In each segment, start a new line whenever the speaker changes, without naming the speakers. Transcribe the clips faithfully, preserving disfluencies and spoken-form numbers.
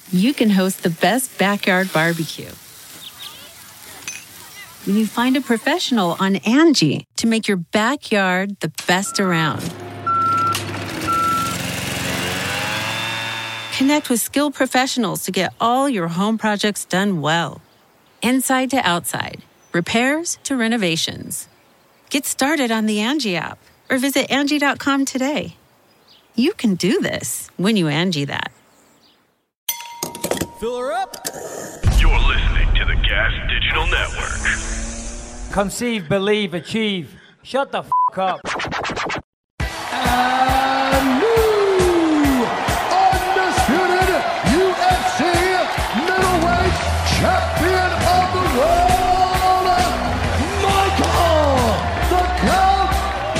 you can host the best backyard barbecue. When you find a professional on Angie to make your backyard the best around. Connect with skilled professionals to get all your home projects done well. Inside to outside, repairs to renovations. Get started on the Angie app or visit Angie dot com today. You can do this when you Angie that.
Fill her up.
You're listening to the Gas Digital Network.
Conceive, believe, achieve. Shut the f*** up.
And new undisputed U F C middleweight champion of the world, Michael the Count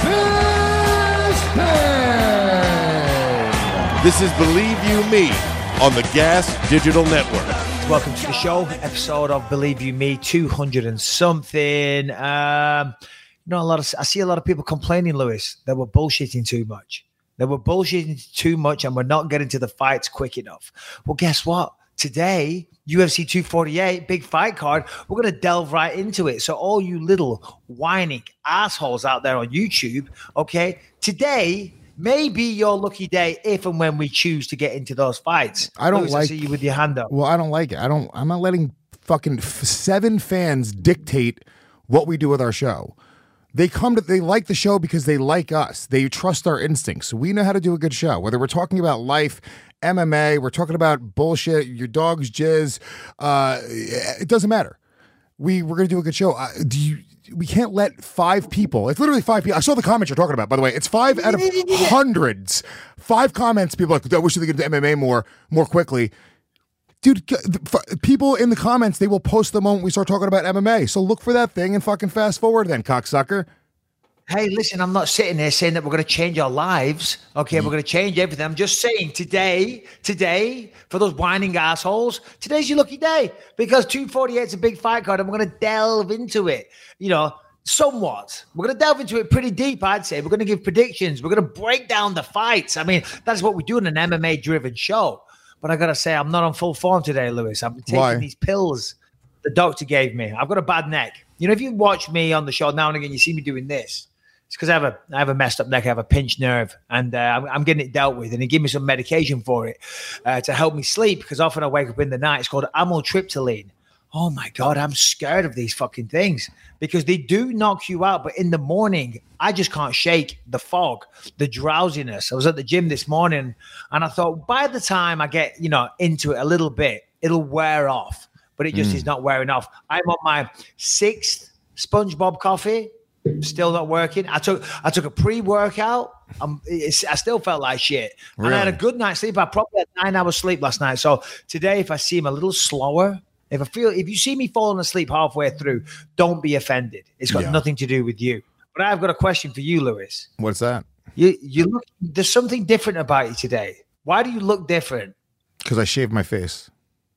Bisping.
This is Believe You Me on the Gas Digital Network.
Welcome to the show, episode of Believe You Me, two hundred and something. Um, you know, a lot of I see a lot of people complaining, Lewis, that we're bullshitting too much. That we're bullshitting too much and we're not getting to the fights quick enough. Well, guess what? Today, U F C two forty-eight, big fight card, we're going to delve right into it. So all you little whining assholes out there on YouTube, okay, today may be your lucky day if and when we choose to get into those fights.
I don't
Lewis,
like
I see you with your hand up.
Well, I don't like it. I don't. I'm not letting fucking f- seven fans dictate what we do with our show. They come to. They like the show because they like us. They trust our instincts. We know how to do a good show. Whether we're talking about life, M M A, we're talking about bullshit, your dog's jizz. Uh, it doesn't matter. We we're gonna do a good show. Uh, do you? We can't let five people, it's literally five people. I saw the comments you're talking about, by the way. It's five out of hundreds. Five comments, people are like, I wish they could get into M M A more, more quickly. Dude, people in the comments, they will post the moment we start talking about M M A. So look for that thing and fucking fast forward then, cocksucker.
Hey, listen, I'm not sitting there saying that we're going to change our lives. Okay, mm. we're going to change everything. I'm just saying today, today, for those whining assholes, today's your lucky day because two forty-eight is a big fight card and we're going to delve into it, you know, somewhat. We're going to delve into it pretty deep, I'd say. We're going to give predictions. We're going to break down the fights. I mean, that's what we do in an M M A-driven show. But I got to say, I'm not on full form today, Lewis. I've been taking
Why?
these pills the doctor gave me. I've got a bad neck. You know, if you watch me on the show now and again, you see me doing this. It's because I have a I have a messed up neck. I have a pinched nerve, and uh, I'm, I'm getting it dealt with. And he gave me some medication for it uh, to help me sleep because often I wake up in the night. It's called amitriptyline. Oh my God, I'm scared of these fucking things because they do knock you out. But in the morning, I just can't shake the fog, the drowsiness. I was at the gym this morning, and I thought by the time I get you know into it a little bit, it'll wear off. But it just mm. is not wearing off. I'm on my sixth SpongeBob coffee. Still not working. I took I took a pre-workout. Um, it's, I still felt like shit. Really? And I had a good night's sleep. I probably had nine hours sleep last night. So today, if I seem a little slower, if I feel, if you see me falling asleep halfway through, don't be offended. It's got yeah. nothing to do with you. But I've got a question for you, Lewis.
What's that?
You you look. There's something different about you today. Why do you look different?
Because I shaved my face.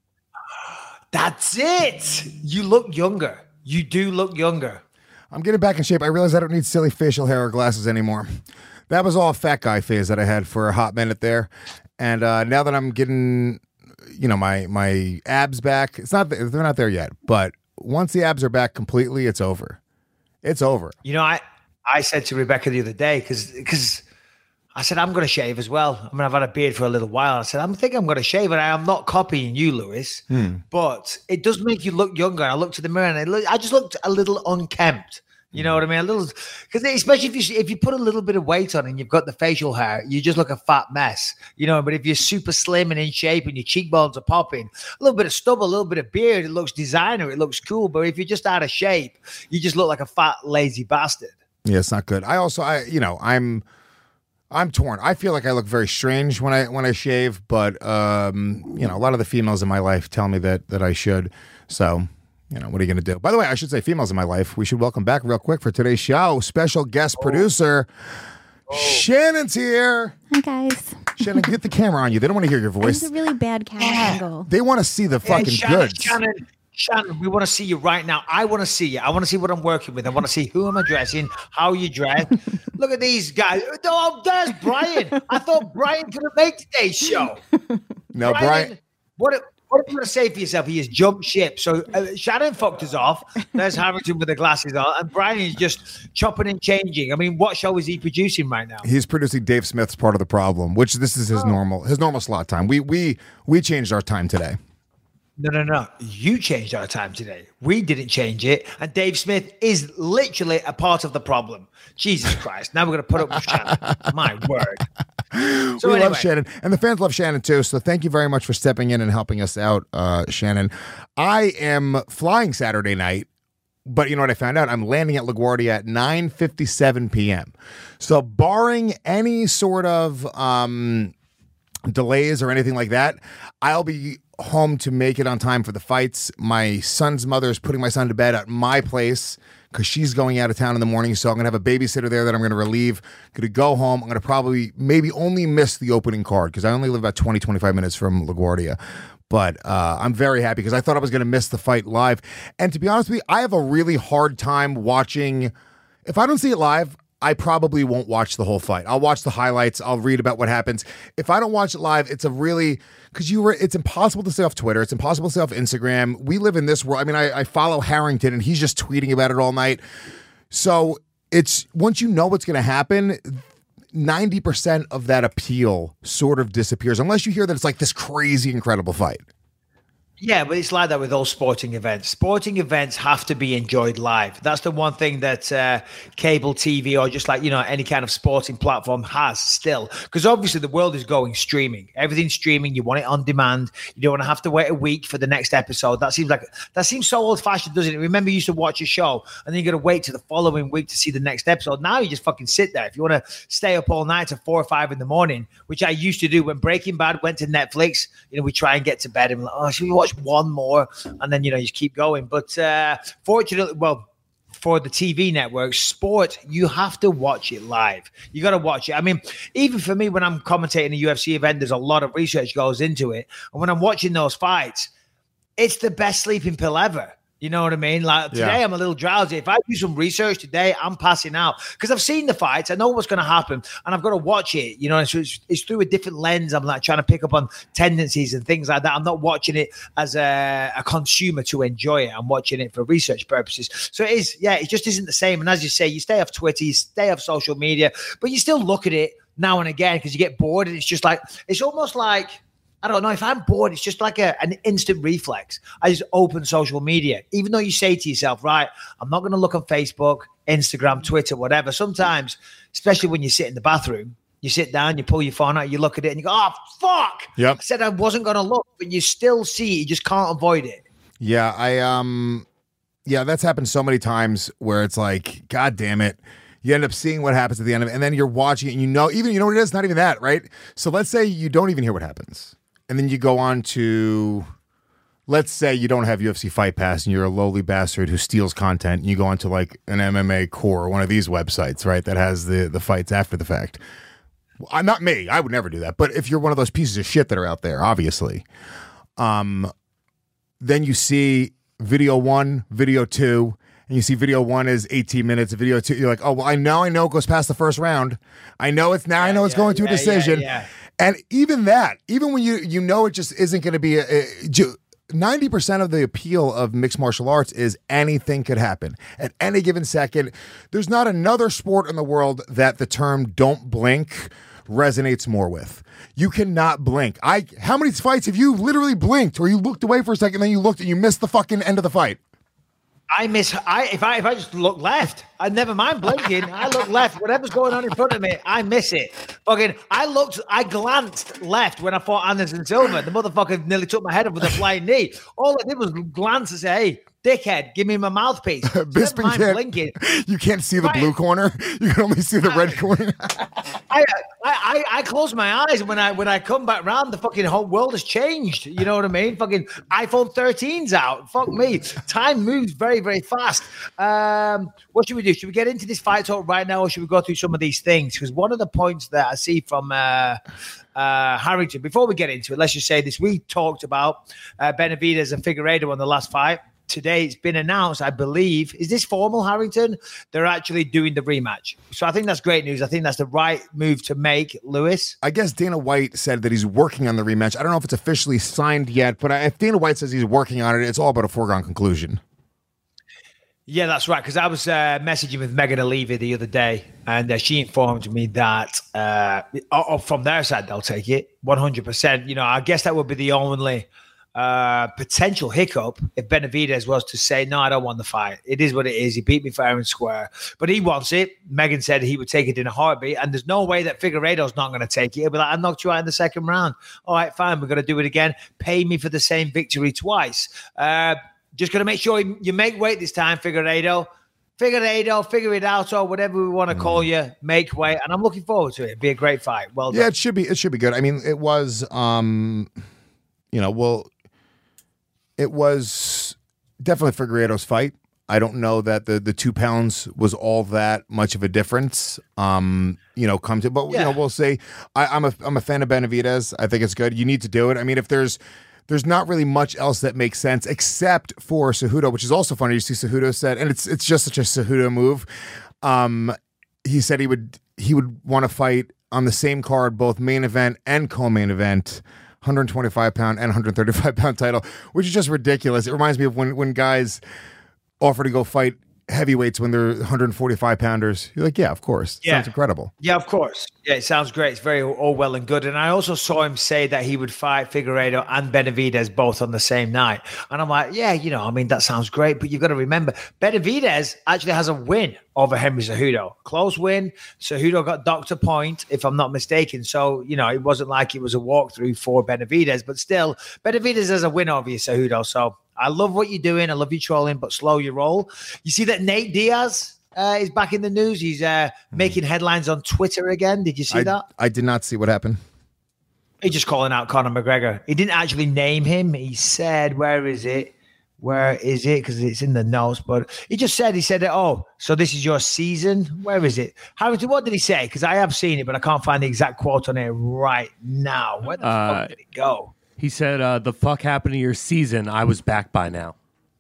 That's it. You look younger. You do look younger.
I'm getting back in shape. I realize I don't need silly facial hair or glasses anymore. That was all a fat guy phase that I had for a hot minute there. And uh, now that I'm getting, you know, my my abs back, it's not they're not there yet. But once the abs are back completely, it's over. It's over.
You know, I, I said to Rebecca the other day, because because I said, I'm going to shave as well. I mean, I've had a beard for a little while. I said, I'm thinking I'm going to shave, and I am not copying you, Lewis. Hmm. But it does make you look younger. I looked at the mirror, and I, look, I just looked a little unkempt. You know what I mean? A little, because especially if you if you put a little bit of weight on and you've got the facial hair, you just look a fat mess. You know, but if you're super slim and in shape and your cheekbones are popping, a little bit of stubble, a little bit of beard, it looks designer, it looks cool. But if you're just out of shape, you just look like a fat, lazy bastard.
Yeah, it's not good. I also, I you know, I'm. I'm torn. I feel like I look very strange when I when I shave, but um, you know, a lot of the females in my life tell me that that I should. So, you know, what are you going to do? By the way, I should say females in my life. We should welcome back real quick for today's show. Special guest oh. producer oh. Shannon's here.
Hi guys.
Shannon, get the camera on you. They don't want to hear your voice.
It's a really bad camera
yeah.
angle.
They want to see the fucking
hey, Shannon,
goods.
Shannon. Shannon, we want to see you right now. I want to see you. I want to see what I'm working with. I want to see who am I dressing, how you dress. Look at these guys. Oh, there's Brian. I thought Brian couldn't make today's show.
No, Brian.
Brian, what what are you going to say for yourself? He has jumped ship. So uh, Shannon fucked us off. There's Harrington with the glasses on, and Brian is just chopping and changing. I mean, what show is he producing right now?
He's producing Dave Smith's Part of the Problem, which this is his oh. normal his normal slot time. We we we changed our time today.
No, no, no. You changed our time today. We didn't change it. And Dave Smith is literally a part of the problem. Jesus Christ. Now we're going to put up with Shannon. My word. So
we
anyway.
love Shannon. And the fans love Shannon too. So thank you very much for stepping in and helping us out, uh, Shannon. I am flying Saturday night. But you know what I found out? I'm landing at LaGuardia at nine fifty-seven p.m. So barring any sort of um, delays or anything like that, I'll be home to make it on time for the fights. My son's mother is putting my son to bed at my place because she's going out of town in the morning. So I'm going to have a babysitter there that I'm going to relieve. Going to go home. I'm going to probably maybe only miss the opening card because I only live about twenty, twenty-five minutes from LaGuardia. But uh, I'm very happy because I thought I was going to miss the fight live. And to be honest with you, I have a really hard time watching. If I don't see it live, I probably won't watch the whole fight. I'll watch the highlights. I'll read about what happens. If I don't watch it live, it's a really, because you were, it's impossible to stay off Twitter. It's impossible to stay off Instagram. We live in this world. I mean, I, I follow Harrington and he's just tweeting about it all night. So it's, once you know what's going to happen, ninety percent of that appeal sort of disappears unless you hear that it's like this crazy, incredible fight.
Yeah, but it's like that with all sporting events. Sporting events have to be enjoyed live. That's the one thing that uh, cable T V or just like, you know, any kind of sporting platform has still. Because obviously the world is going streaming. Everything's streaming. You want it on demand. You don't want to have to wait a week for the next episode. That seems like that seems so old-fashioned, doesn't it? Remember you used to watch a show and then you got to wait to the following week to see the next episode. Now you just fucking sit there. If you want to stay up all night to four or five in the morning, which I used to do when Breaking Bad went to Netflix, you know, we try and get to bed and we're like, oh, should we watch one more, and then you know you just keep going. But uh fortunately, well, for the T V networks, sport, you have to watch it live. You got to watch it. I mean, even for me, when I'm commentating a U F C event, there's a lot of research goes into it, and when I'm watching those fights, it's the best sleeping pill ever. You know what I mean? Like today, yeah. I'm a little drowsy. If I do some research today, I'm passing out because I've seen the fights. I know what's going to happen, and I've got to watch it. You know, and so it's, it's through a different lens. I'm like trying to pick up on tendencies and things like that. I'm not watching it as a, a consumer to enjoy it. I'm watching it for research purposes. So it is, yeah, it just isn't the same. And as you say, you stay off Twitter, you stay off social media, but you still look at it now and again because you get bored, and it's just like it's almost like. I don't know, if I'm bored, it's just like a, an instant reflex. I just open social media, even though you say to yourself, right, I'm not going to look on Facebook, Instagram, Twitter, whatever. Sometimes, especially when you sit in the bathroom, you sit down, you pull your phone out, you look at it and you go, oh, fuck.
Yep.
I said I wasn't going to look, but you still see it. You just can't avoid it.
Yeah, I, um, yeah, that's happened so many times where it's like, God damn it. You end up seeing what happens at the end of it, and then you're watching it and you know, even, you know what it is? Not even that, right? So let's say you don't even hear what happens. And then you go on to, let's say you don't have U F C Fight Pass and you're a lowly bastard who steals content and you go onto like an M M A Core, one of these websites, right, that has the, the fights after the fact. Well, not me. I would never do that. But if you're one of those pieces of shit that are out there, obviously, um, then you see video one, video two, and you see video one is eighteen minutes, video two, you're like, oh, well, I know, I know it goes past the first round. I know it's now, yeah, I know it's yeah, going to yeah, a decision. Yeah, yeah. And even that, even when you you know it just isn't going to be, a, a, ninety percent of the appeal of mixed martial arts is anything could happen at any given second. There's not another sport in the world that the term don't blink resonates more with. You cannot blink. I How many fights have you literally blinked or you looked away for a second and then you looked and you missed the fucking end of the fight?
I miss. I if I if I just look left, I never mind blinking. I look left. Whatever's going on in front of me, I miss it. Fucking, I looked. I glanced left when I fought Anderson Silva. The motherfucker nearly took my head up with a flying knee. All I did was glance and say, "Hey, dickhead, give me my mouthpiece." So
Bisping
mind
can't,
blinking.
You can't see the right. blue corner. You can only see the I, red corner.
I, I I close my eyes when I when I come back round. The fucking whole world has changed. You know what I mean? Fucking iPhone thirteen's out. Fuck me. Time moves very very fast. Um, what should we do? Should we get into this fight talk right now, or should we go through some of these things? Because one of the points that I see from uh, uh, Harrington, before we get into it, let's just say this: we talked about uh, Benavidez and Figueiredo on the last fight. today it's been announced, I believe, is this formal, Harrington? They're actually doing the rematch. So I think that's great news. I think that's the right move to make, Lewis.
I guess Dana White said that he's working on the rematch. I don't know if it's officially signed yet, but if Dana White says he's working on it, it's all about a foregone conclusion.
Yeah, that's right. Because I was uh, messaging with Megan O'Leary the other day, and uh, she informed me that uh, oh, from their side, they'll take it one hundred percent. You know, I guess that would be the only uh, potential hiccup if Benavidez was to say, no, I don't want the fight. It is what it is. He beat me fair and square, but he wants it. Megan said he would take it in a heartbeat, and there's no way that Figueiredo's not going to take it. He'll be like, I knocked you out in the second round. All right, fine. We're going to do it again. Pay me for the same victory twice. Uh, Just going to make sure you make weight this time, Figueiredo. Figueiredo, figure it out, or whatever we want to call you. Make weight, and I'm looking forward to it. It'd be a great fight. Well done.
Yeah, it should be. It should be good. I mean, it was, um, you know, well, it was definitely Figueiredo's fight. I don't know that the the two pounds was all that much of a difference. Um, you know, come to, but yeah. you know, we'll say I, I'm a I'm a fan of Benavidez. I think it's good. You need to do it. I mean, if there's There's not really much else that makes sense except for Cejudo, which is also funny. You see Cejudo said, and it's it's just such a Cejudo move. Um, he said he would he would want to fight on the same card, both main event and co-main event, one twenty-five pound and one thirty-five pound title, which is just ridiculous. It reminds me of when when guys offer to go fight heavyweights when they're one forty-five pounders. You're like, yeah, of course.
Yeah.
Sounds incredible.
Yeah, of course. Yeah, it sounds great. It's very all well and good. And I also saw him say that he would fight Figueiredo and Benavidez both on the same night. And I'm like, yeah, you know, I mean, that sounds great. But you've got to remember, Benavidez actually has a win over Henry Cejudo. Close win. Cejudo got doctor point, if I'm not mistaken. So, you know, it wasn't like it was a walkthrough for Benavidez. But still, Benavidez has a win over you, Cejudo. So I love what you're doing. I love you trolling, but slow your roll. You see that Nate Diaz uh, is back in the news. He's uh, making headlines on Twitter again. Did you see
I,
that?
I did not see what happened.
He's just calling out Conor McGregor. He didn't actually name him. He said, where is it? Where is it? Because it's in the notes. But he just said, he said, oh, so this is your season? Where is it? Harrington, what did he say? Because I have seen it, but I can't find the exact quote on it right now. Where the uh, fuck did it go?
He said, uh, the fuck happened to your season? I was back by now.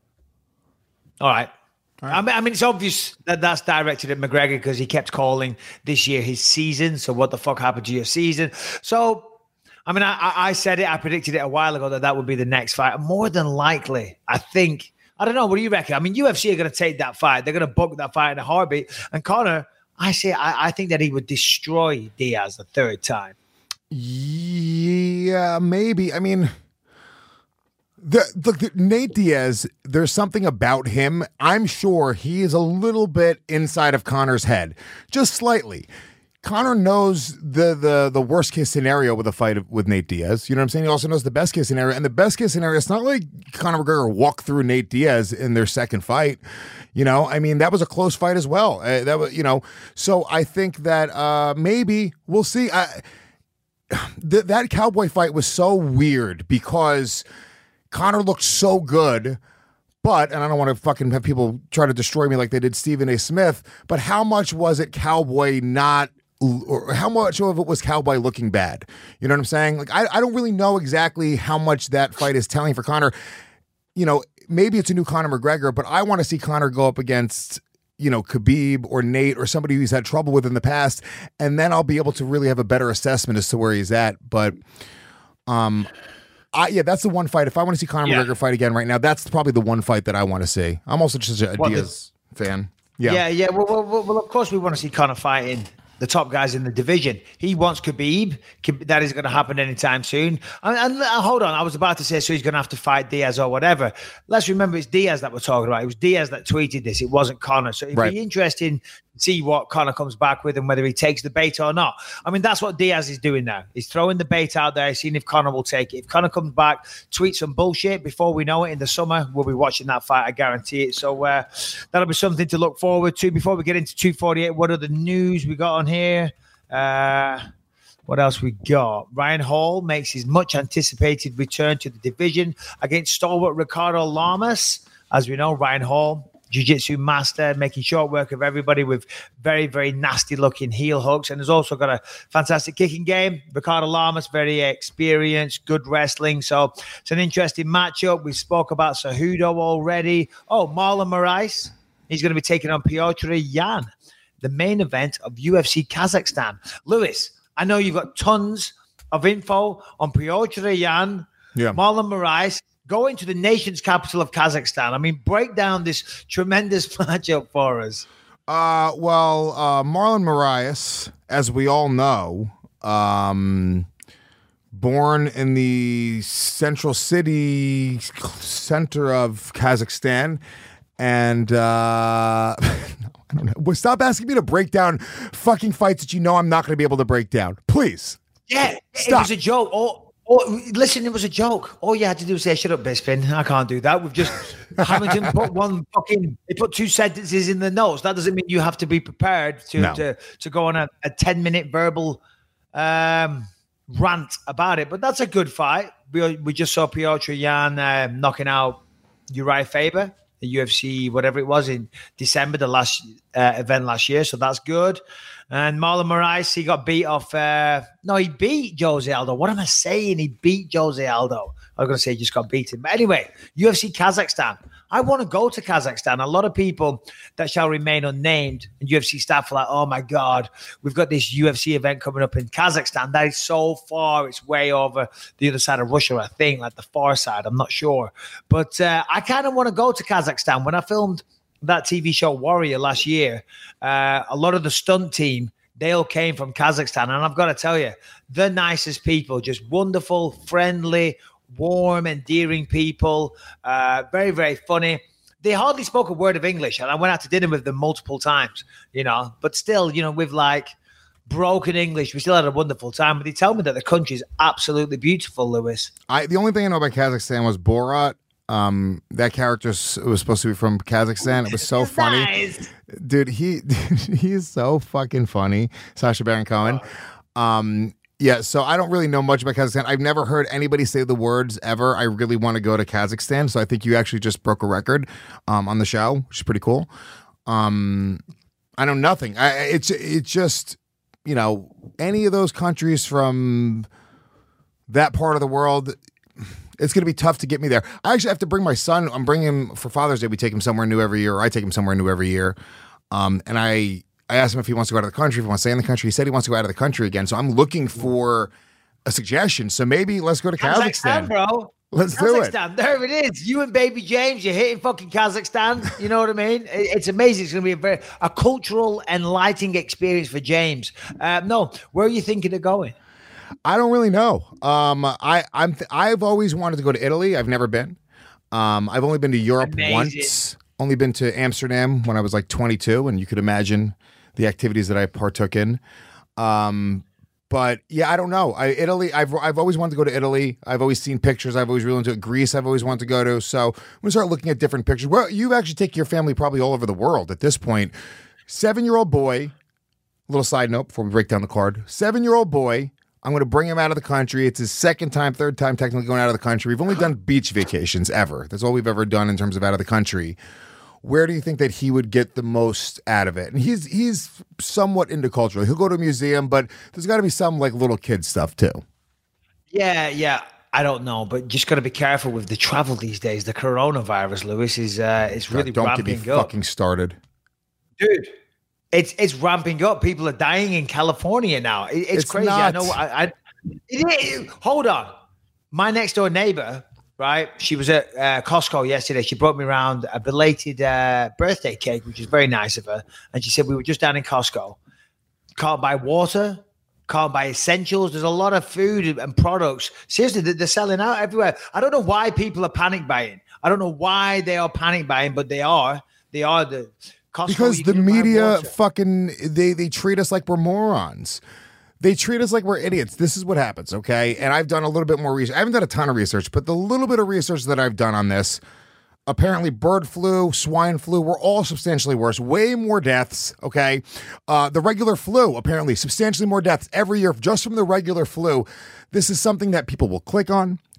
All right. All right. I, mean, I mean, it's obvious that that's directed at McGregor because he kept calling this year his season. So what the fuck happened to your season? So, I mean, I, I said it. I predicted it a while ago that that would be the next fight. More than likely, I think. I don't know. What do you reckon? I mean, U F C are going to take that fight. They're going to book that fight in a heartbeat. And Conor, I say, I, I think that he would destroy Diaz the third time.
Yeah, maybe. I mean, the, the, the Nate Diaz, there's something about him. I'm sure he is a little bit inside of Conor's head, just slightly. Conor knows the the the worst case scenario with a fight with Nate Diaz. You know what I'm saying? He also knows the best case scenario, and the best case scenario. It's not like Conor McGregor walked through Nate Diaz in their second fight. You know, I mean, that was a close fight as well. Uh, that was, you know, so I think that uh, maybe we'll see. I, th- that Cowboy fight was so weird because Conor looked so good. But, and I don't want to fucking have people try to destroy me like they did Stephen A. Smith, but how much was it Cowboy not, or how much of it was Cowboy looking bad? You know what I'm saying? Like, I, I don't really know exactly how much that fight is telling for Conor. You know, maybe it's a new Conor McGregor, but I want to see Conor go up against, you know, Khabib or Nate or somebody who's had trouble with in the past, and then I'll be able to really have a better assessment as to where he's at. But, um... I, yeah, that's the one fight. If I want to see Conor yeah. McGregor fight again right now, that's probably the one fight that I want to see. I'm also just a, a Diaz the, fan. Yeah,
yeah, yeah. Well, well, well, of course we want to see Conor fighting the top guys in the division. He wants Khabib. That is going to happen anytime soon. And, and uh, hold on, I was about to say, so he's going to have to fight Diaz or whatever. Let's remember it's Diaz that we're talking about. It was Diaz that tweeted this. It wasn't Conor. So it'd right. be interesting to see what Conor comes back with and whether he takes the bait or not. I mean, that's what Diaz is doing now. He's throwing the bait out there, seeing if Conor will take it. If Conor comes back, tweets some bullshit, before we know it in the summer, we'll be watching that fight. I guarantee it. So uh, that'll be something to look forward to. Before we get into two forty-eight, what other news we got on here? Uh, what else we got? Ryan Hall makes his much anticipated return to the division against stalwart Ricardo Lamas. As we know, Ryan Hall jiu-jitsu master, making short work of everybody with very, very nasty looking heel hooks. And has also got a fantastic kicking game. Ricardo Lamas, very experienced, good wrestling. So it's an interesting matchup. We spoke about Cejudo already. Oh, Marlon Moraes. He's going to be taking on Piotr Yan, the main event of U F C Kazakhstan. Lewis, I know you've got tons of info on Piotr Yan,
yeah.
Marlon Moraes, going to the nation's capital of Kazakhstan. I mean, break down this tremendous matchup for us.
Uh, well, uh, Marlon Moraes, as we all know, um, born in the central city center of Kazakhstan, and uh, I don't know. Well, stop asking me to break down fucking fights that you know I'm not going to be able to break down. Please.
Yeah,
Stop.
It was a joke. Oh, oh, listen, it was a joke. All you had to do was say, shut up, Bisping. I can't do that. We've just, Hamilton put one fucking, they put two sentences in the notes. That doesn't mean you have to be prepared to
No.
to, to go on a, a ten-minute verbal um, rant about it. But that's a good fight. We, we just saw Piotr Yan uh, knocking out Uriah Faber, the U F C, whatever it was, in December, the last uh, event last year. So that's good. And Marlon Moraes, he got beat off. Uh, no, he beat Jose Aldo. What am I saying? He beat Jose Aldo. I was going to say he just got beaten. But anyway, U F C Kazakhstan. I want to go to Kazakhstan. A lot of people that shall remain unnamed and U F C staff are like, oh my God, we've got this U F C event coming up in Kazakhstan. That is so far. It's way over the other side of Russia, I think, like the far side. I'm not sure. But uh, I kind of want to go to Kazakhstan. When I filmed that T V show Warrior last year, uh, a lot of the stunt team, they all came from Kazakhstan. And I've got to tell you, the nicest people, just wonderful, friendly, warm, endearing people, uh, very, very funny. They hardly spoke a word of English. And I went out to dinner with them multiple times, you know, but still, you know, with like broken English, we still had a wonderful time. But they tell me that the country is absolutely beautiful, Lewis.
I the only thing I know about Kazakhstan was Borat. Um, that character was supposed to be from Kazakhstan. It was so funny.
Nice.
Dude, he he is so fucking funny. Sacha Baron Cohen. Um, yeah, so I don't really know much about Kazakhstan. I've never heard anybody say the words ever. I really want to go to Kazakhstan. So I think you actually just broke a record um, on the show, which is pretty cool. Um, I know nothing. I, it's it's just, you know, any of those countries from that part of the world, it's going to be tough to get me there. I actually have to bring my son. I'm bringing him for Father's Day. We take him somewhere new every year, or I take him somewhere new every year. Um, and I, I asked him if he wants to go out of the country, if he wants to stay in the country. He said he wants to go out of the country again. So I'm looking for a suggestion. So maybe let's go to Kazakhstan.
Kazakhstan, bro.
Let's do it.
Kazakhstan, there it is. You and baby James, you're hitting fucking Kazakhstan. You know what I mean? It- It's amazing. It's going to be a very a cultural, enlightening experience for James. Uh, no, where are you thinking of going?
I don't really know. Um, I, I'm, th- I've always wanted to go to Italy. I've never been. Um, I've only been to Europe
Amazing.
once. Only been to Amsterdam when I was like twenty-two, and you could imagine the activities that I partook in. Um, but yeah, I don't know. I, Italy. I've I've always wanted to go to Italy. I've always seen pictures. I've always really into it. Greece. I've always wanted to go to. So I'm gonna start looking at different pictures. Well, you actually take your family probably all over the world at this point. Seven-year-old boy. Little side note before we break down the card. Seven-year-old boy. I'm going to bring him out of the country. It's his second time, third time technically going out of the country. We've only done beach vacations ever. That's all we've ever done in terms of out of the country. Where do you think that he would get the most out of it? And he's he's somewhat into culture. He'll go to a museum, but there's got to be some like little kid stuff too.
Yeah, yeah. I don't know, but just got to be careful with the travel these days. The coronavirus, Lewis, is uh, is really
God, don't get
ramping
me
up.
fucking started.
Dude, it's it's ramping up. People are dying in California now. It, it's,
It's
crazy. I
not.
know. I, I it is. Hold on. My next door neighbor, right? She was at uh, Costco yesterday. She brought me around a belated uh, birthday cake, which is very nice of her. And she said we were just down in Costco. Can't buy water. Can't buy essentials. There's a lot of food and products. Seriously, they're selling out everywhere. I don't know why people are panic buying. I don't know why they are panic buying, but they are. They are the. Costco,
Because
you
the
can buy
media
water.
fucking they they treat us like we're morons. They treat us like we're idiots. This is what happens, okay? And I've done a little bit more research. I haven't done a ton of research, but the little bit of research that I've done on this, apparently bird flu, swine flu were all substantially worse. Way more deaths, okay? Uh, the regular flu, apparently, substantially more deaths every year just from the regular flu. This is something that people will click on.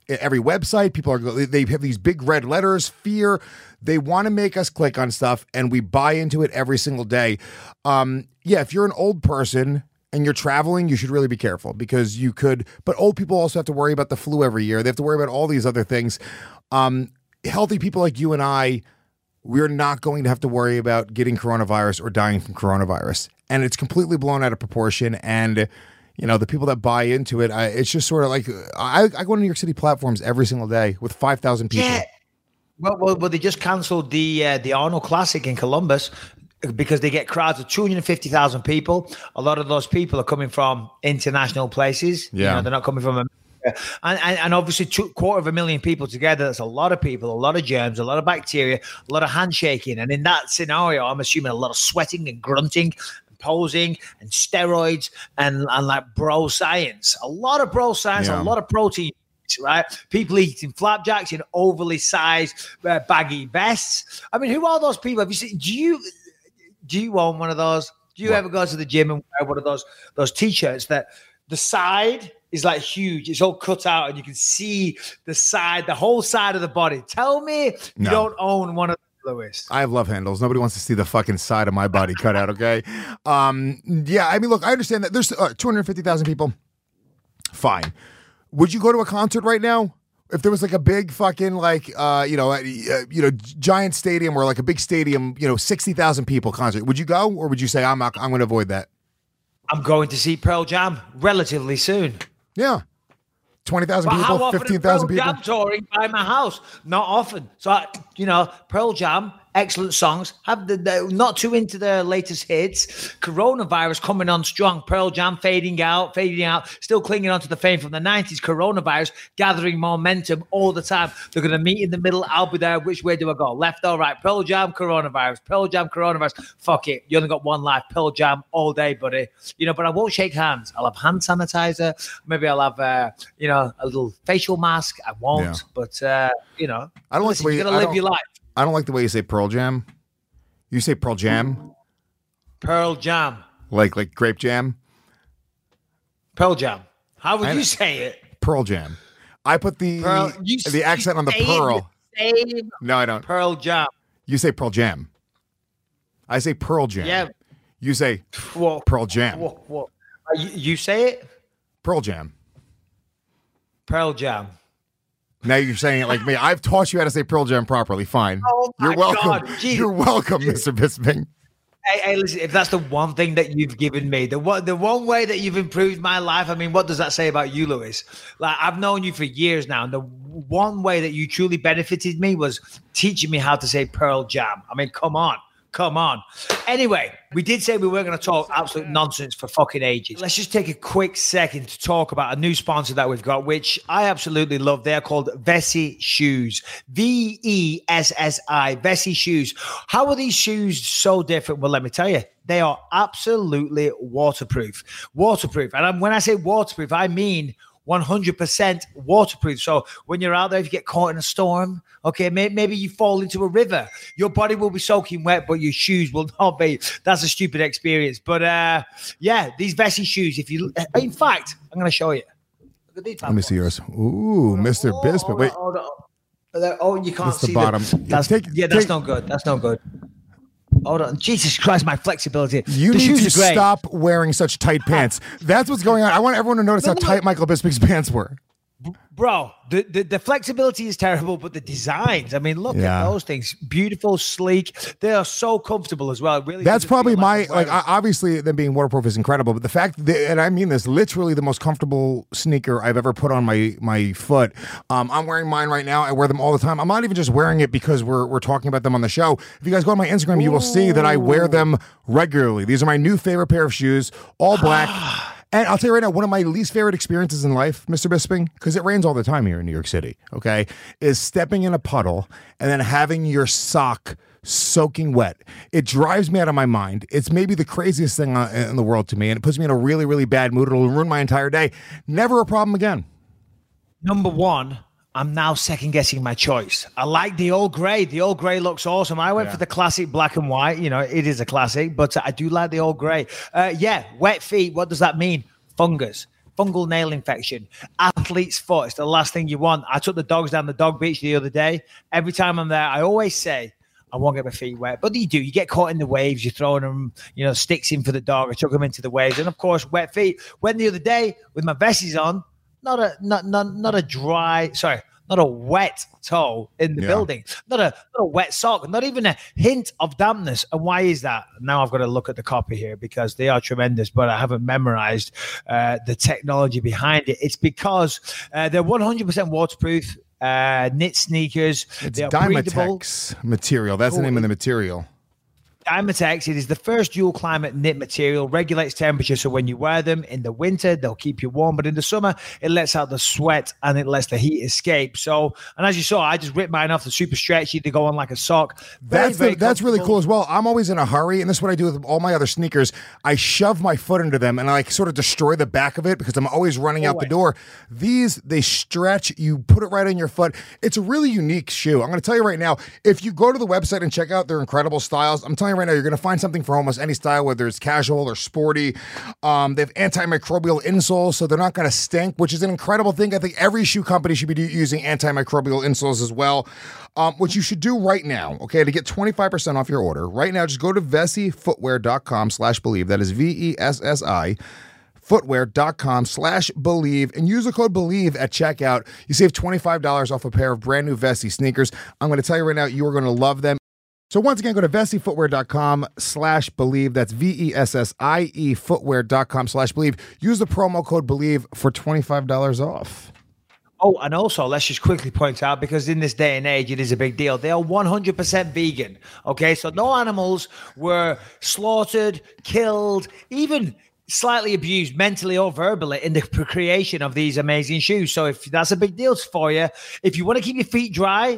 every website. People are they have these big red letters, fear. They want to make us click on stuff, and we buy into it every single day. Um, yeah, if you're an old person and you're traveling, you should really be careful because you could. But old people also have to worry about the flu every year. They have to worry about all these other things. Um, healthy people like you and I, we're not going to have to worry about getting coronavirus or dying from coronavirus. And it's completely blown out of proportion. And, you know, the people that buy into it, I, it's just sort of like, I, I go to New York City platforms every single day with five thousand people.
Yeah. Well, well, well, they just canceled the uh, the Arnold Classic in Columbus because they get crowds of two hundred fifty thousand people. A lot of those people are coming from international places.
Yeah.
You know, they're not coming from America. And, and, and obviously, two, quarter of a million people together, that's a lot of people, a lot of germs, a lot of bacteria, a lot of handshaking. And in that scenario, I'm assuming a lot of sweating and grunting, posing and steroids and, and like bro science, a lot of bro science,
Yeah.
a lot of protein, right? People eating flapjacks in overly sized uh, baggy vests. I mean, who are those people? Have you seen, do you, do you own one of those? Do you
What?
ever go to the gym and wear one of those, those t-shirts that the side is like huge. It's all cut out and you can see the side, the whole side of the body. Tell me you
No.
don't own one of those, Lewis.
I have love handles. Nobody wants to see the fucking side of my body cut out, okay? Um, yeah, I mean, look, I understand that there's uh, two hundred fifty thousand people. Fine. Would you go to a concert right now? If there was like a big fucking like, uh, you know, uh, you know, giant stadium or like a big stadium, you know, sixty thousand people concert, would you go or would you say, I'm not, I'm going to avoid that?
I'm going to see Pearl Jam relatively soon.
Yeah. twenty thousand
But how
people,
often
fifteen
is Pearl
thousand people.
Jam touring by my house? Not often. So, I, you know, Pearl Jam, excellent songs. Have the, the not too into their latest hits. Coronavirus coming on strong. Pearl Jam fading out, fading out. Still clinging on to the fame from the nineties. Coronavirus gathering momentum all the time. They're going to meet in the middle. I'll be there. Which way do I go? Left or right? Pearl Jam, coronavirus. Pearl Jam, coronavirus. Fuck it. You only got one life. Pearl Jam all day, buddy. You know, but I won't shake hands. I'll have hand sanitizer. Maybe I'll have, uh, you know, a little facial mask. I won't.
Yeah.
But, uh, you know,
I don't like
listen,
the way
you got
I
to live
don't-
your life.
I don't like the way you say Pearl Jam. You say Pearl Jam,
Pearl Jam.
like like grape jam.
Pearl Jam. How would
I
you
know.
say it?
Pearl Jam. I put the
Pearl. You
the accent on the
say
pearl.
Same
No, I don't.
Pearl Jam.
You say Pearl Jam. I say Pearl Jam.
Yeah.
You say
Whoa.
Pearl Jam.
Whoa, whoa. Uh, You, you say it?
Pearl Jam.
Pearl Jam.
Now you're saying it like me. I've taught you how to say Pearl Jam properly. Fine.
Oh my
You're welcome.
God, Jesus.
You're welcome, Mister Bisping.
Hey, hey, listen, if that's the one thing that you've given me, the one, the one way that you've improved my life, I mean, what does that say about you, Lewis? Like, I've known you for years now, and the one way that you truly benefited me was teaching me how to say Pearl Jam. I mean, come on. Come on. Anyway, we did say we weren't going to talk absolute nonsense for fucking ages. Let's just take a quick second to talk about a new sponsor that we've got, which I absolutely love. They're called Vessi Shoes. V E S S I, Vessi Shoes. How are these shoes so different? Well, let me tell you. They are absolutely waterproof. Waterproof. And when I say waterproof, I mean one hundred percent waterproof. So when you're out there, if you get caught in a storm, okay, may- maybe you fall into a river, your body will be soaking wet, but your shoes will not be. That's a stupid experience. But uh, yeah, these Vessi shoes, if you, in fact, I'm going to show you. Look at these.
Let me see yours. Ooh, Mister
Oh,
Bisping.
hold
Wait,
on, hold on. Oh, oh, you can't
That's the
see
bottom.
That's,
Take-
yeah, that's
take-
not good. That's not good. Hold on. Jesus Christ, my flexibility.
you
the
need
shoes
to
are great.
stop wearing such tight pants. That's what's going on. I want everyone to notice how
No, no.
tight Michael Bisping's pants were.
Bro, the, the, the flexibility is terrible, but the designs, I mean, look
Yeah.
at those things. Beautiful, sleek. They are so comfortable as well. It really
That's
doesn't
probably
feel
my
I'm
like.
wearing-
I- Obviously, them being waterproof is incredible, but the fact that, and I mean this literally, the most comfortable sneaker I've ever put on my my foot. Um, I'm wearing mine right now. I wear them all the time. I'm not even just wearing it because we're we're talking about them on the show. If you guys go on my Instagram, you will see that I wear them regularly. These are my new favorite pair of shoes, all black. And I'll tell you right now, one of my least favorite experiences in life, Mister Bisping, because it rains all the time here in New York City, okay, is stepping in a puddle and then having your sock soaking wet. It drives me out of my mind. It's maybe the craziest thing uh, in the world to me, and it puts me in a really, really bad mood. It'll ruin my entire day. Never a problem again.
Number one, I'm now second guessing my choice. I like the old gray. The old gray looks awesome. I went
Yeah.
for the classic black and white. You know, it is a classic, but I do like the old gray. Uh, yeah, wet feet. What does that mean? Fungus. fungal nail infection, athlete's foot. It's the last thing you want. I took the dogs down the dog beach the other day. Every time I'm there, I always say, I won't get my feet wet. But you do. You get caught in the waves. You're throwing them, you know, sticks in for the dog. I took them into the waves. And, of course, wet feet. When the other day, with my vesties on, not a not not, not a dry, sorry, not a wet toe in the
Yeah.
building, not a, not a wet sock, not even a hint of dampness. And why is that? Now I've got to look at the copy here because they are tremendous, but I haven't memorized uh, the technology behind it. It's because uh, they're one hundred percent waterproof uh, knit sneakers.
It's
they are breathable.
Dymatex material. That's the name of the material.
Dymatex, it is the first dual climate knit material, regulates temperature, so when you wear them in the winter, they'll keep you warm, but in the summer, it lets out the sweat and it lets the heat escape. So, and as you saw, I just ripped mine off. The super stretchy, they go on like a sock. Very,
That's
very
the, that's really
comfortable.
cool as well. I'm always in a hurry, and this is what I do with all my other sneakers. I shove my foot into them, and I like sort of destroy the back of it because I'm always running out the
Always.
door. These, they stretch. You put it right on your foot. It's a really unique shoe. I'm going to tell you right now, if you go to the website and check out their incredible styles, I'm telling you right now, you're going to find something for almost any style, whether it's casual or sporty. Um, they have antimicrobial insoles, so they're not going to stink, which is an incredible thing. I think every shoe company should be do- using antimicrobial insoles as well. Um, what you should do right now, okay, to get twenty-five percent off your order, right now, just go to VessiFootwear.com slash believe. That is V E S S I. footwear.com slash believe and use the code believe at checkout. You save twenty-five dollars off a pair of brand new Vessi sneakers. I'm going to tell you right now, you are going to love them. So once again, go to VessiFootwear.com slash believe. That's V E S S I E footwear.com slash believe. Use the promo code believe for twenty-five dollars off.
Oh, and also, let's just quickly point out, because in this day and age, it is a big deal. They are one hundred percent vegan, okay? So no animals were slaughtered, killed, even slightly abused mentally or verbally in the creation of these amazing shoes. So if that's a big deal for you, if you want to keep your feet dry,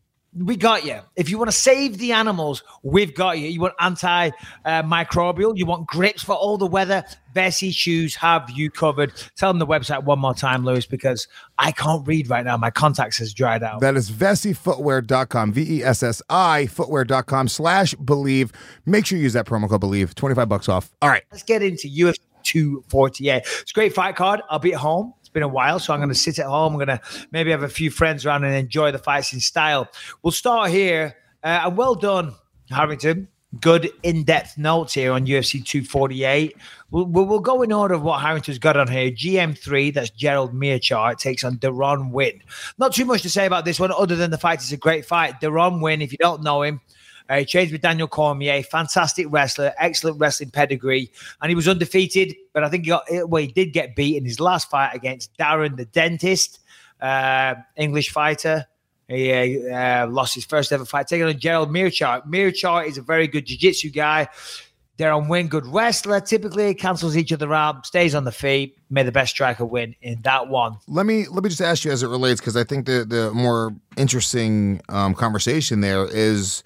we got you. If you want to save the animals, we've got you. You want anti-microbial, uh, you want grips for all the weather, Vessi shoes have you covered. Tell them the website one more time, Lewis, because I can't read right now. My contacts has dried out.
That is VessiFootwear dot com, V E S S I footwear.com slash believe. Make sure you use that promo code believe. twenty-five bucks off. All right.
Let's get into U F C two forty-eight. It's a great fight card. I'll be at home. Been a while, so I'm going to sit at home. I'm going to maybe have a few friends around and enjoy the fights in style. We'll start here. Uh, and well done, Harrington. Good in-depth notes here on U F C two forty-eight. We'll, we'll, we'll go in order of what Harrington's got on here. G M three, that's Gerald Mearchart, takes on Deron Winn. Not too much to say about this one other than the fight is a great fight. Deron Winn, if you don't know him, Uh, he trained with Daniel Cormier, fantastic wrestler, excellent wrestling pedigree, and he was undefeated. But I think he got well, he did get beat in his last fight against Darren the Dentist, uh, English fighter. He uh, lost his first ever fight, taking on Gerald Mearchart. Mearchart is a very good jiu-jitsu guy. Deron Winn, good wrestler. Typically cancels each other out, stays on the feet. May the best striker win in that one.
Let me let me just ask you as it relates, because I think the the more interesting um, conversation there is,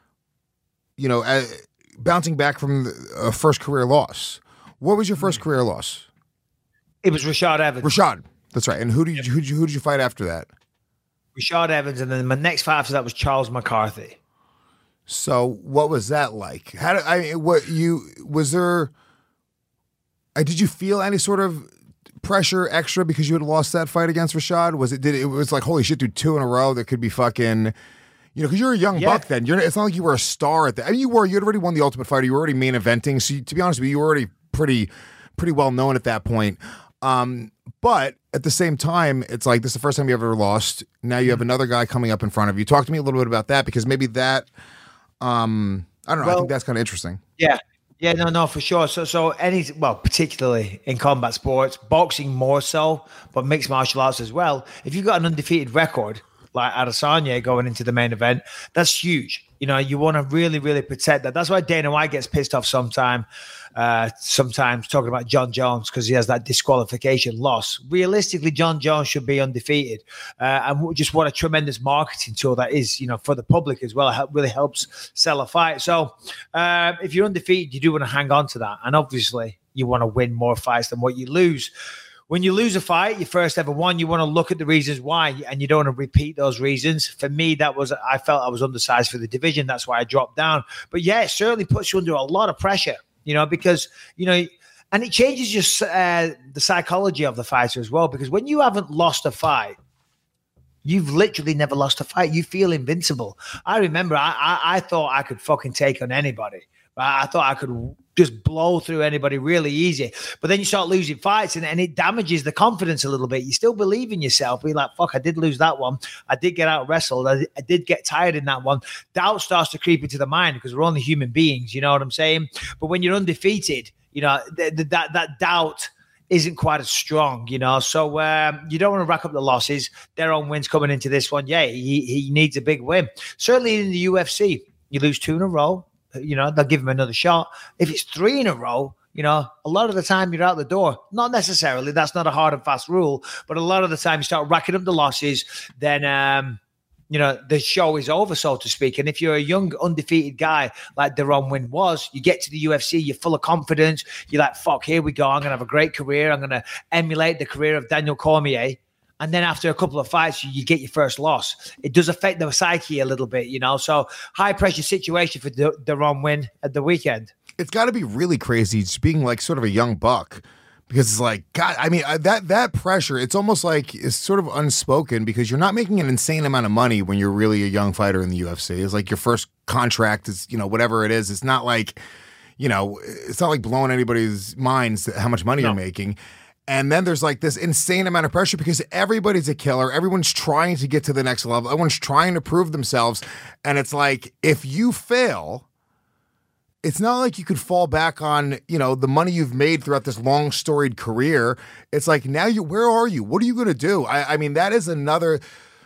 you know, uh, bouncing back from a first career loss. What was your first career loss?
It was Rashad Evans.
Rashad, that's right. And who did you who did you, who did you fight after that?
Rashad Evans, and then my next fight after that was Charles McCarthy.
So what was that like? How did I mean, what you was there? Uh, did you feel any sort of pressure extra because you had lost that fight against Rashad? Was it did it, it was like, holy shit, dude, two in a row that could be fucking. You know, because you're a young
Yeah.
buck then. You're, it's not like you were a star at that. I mean, you were. You had already won the Ultimate Fighter. You were already main eventing. So, you, to be honest with you, you were already pretty, pretty well known at that point. Um, but at the same time, it's like this is the first time you ever lost. Now you have another guy coming up in front of you. Talk to me a little bit about that, because maybe that. Um, I don't know.
Well,
I think that's kind of interesting.
Yeah. Yeah, no, no, for sure. So, so any, well, particularly in combat sports, boxing more so, but mixed martial arts as well. If you've got an undefeated record, like Adesanya going into the main event, that's huge. You know, you want to really, really protect that. That's why Dana White gets pissed off sometime, uh, sometimes talking about John Jones, because he has that disqualification loss. Realistically, John Jones should be undefeated. Uh, and just what a tremendous marketing tool that is, you know, for the public as well. It help, really helps sell a fight. So uh, if you're undefeated, you do want to hang on to that. And obviously, you want to win more fights than what you lose. When you lose a fight, your first ever one, you want to look at the reasons why, and you don't want to repeat those reasons. For me, that was, I felt I was undersized for the division. That's why I dropped down. But yeah, it certainly puts you under a lot of pressure, you know, because, you know, And it changes your uh, the psychology of the fighter as well, because when you haven't lost a fight, you've literally never lost a fight. You feel invincible. I remember I, I, I thought I could fucking take on anybody. I thought I could just blow through anybody really easy. But then you start losing fights and, and it damages the confidence a little bit. You still believe in yourself. You're like, fuck, I did lose that one. I did get out wrestled. I, I did get tired in that one. Doubt starts to creep into the mind because we're only human beings. You know what I'm saying? But when you're undefeated, you know, th- th- that, that doubt isn't quite as strong, you know. So um, you don't want to rack up the losses. Deron wins coming into this one. Yeah, he, he needs a big win. Certainly in the U F C, you lose two in a row. You know, they'll give him another shot. If it's three in a row, you know, a lot of the time you're out the door. Not necessarily. That's not a hard and fast rule. But a lot of the time you start racking up the losses, then, um, you know, the show is over, so to speak. And if you're a young, undefeated guy like Deron Winn was, you get to the U F C, you're full of confidence. You're like, fuck, here we go. I'm going to have a great career. I'm going to emulate the career of Daniel Cormier. And then after a couple of fights, you, you get your first loss. It does affect the psyche a little bit, you know. So high pressure situation for De- Deron Winn at the weekend.
It's got to be really crazy just being like sort of a young buck, because it's like, God, I mean, that that pressure, it's almost like it's sort of unspoken because you're not making an insane amount of money when you're really a young fighter in the U F C. It's like your first contract is, you know, whatever it is. It's not like, you know, it's not like blowing anybody's minds how much money no. you're making. And then there's like this insane amount of pressure because everybody's a killer. Everyone's trying to get to the next level. Everyone's trying to prove themselves. And it's like, if you fail, it's not like you could fall back on, you know, the money you've made throughout this long storied career. It's like, now you, where are you? What are you going to do? I, I mean, that is another,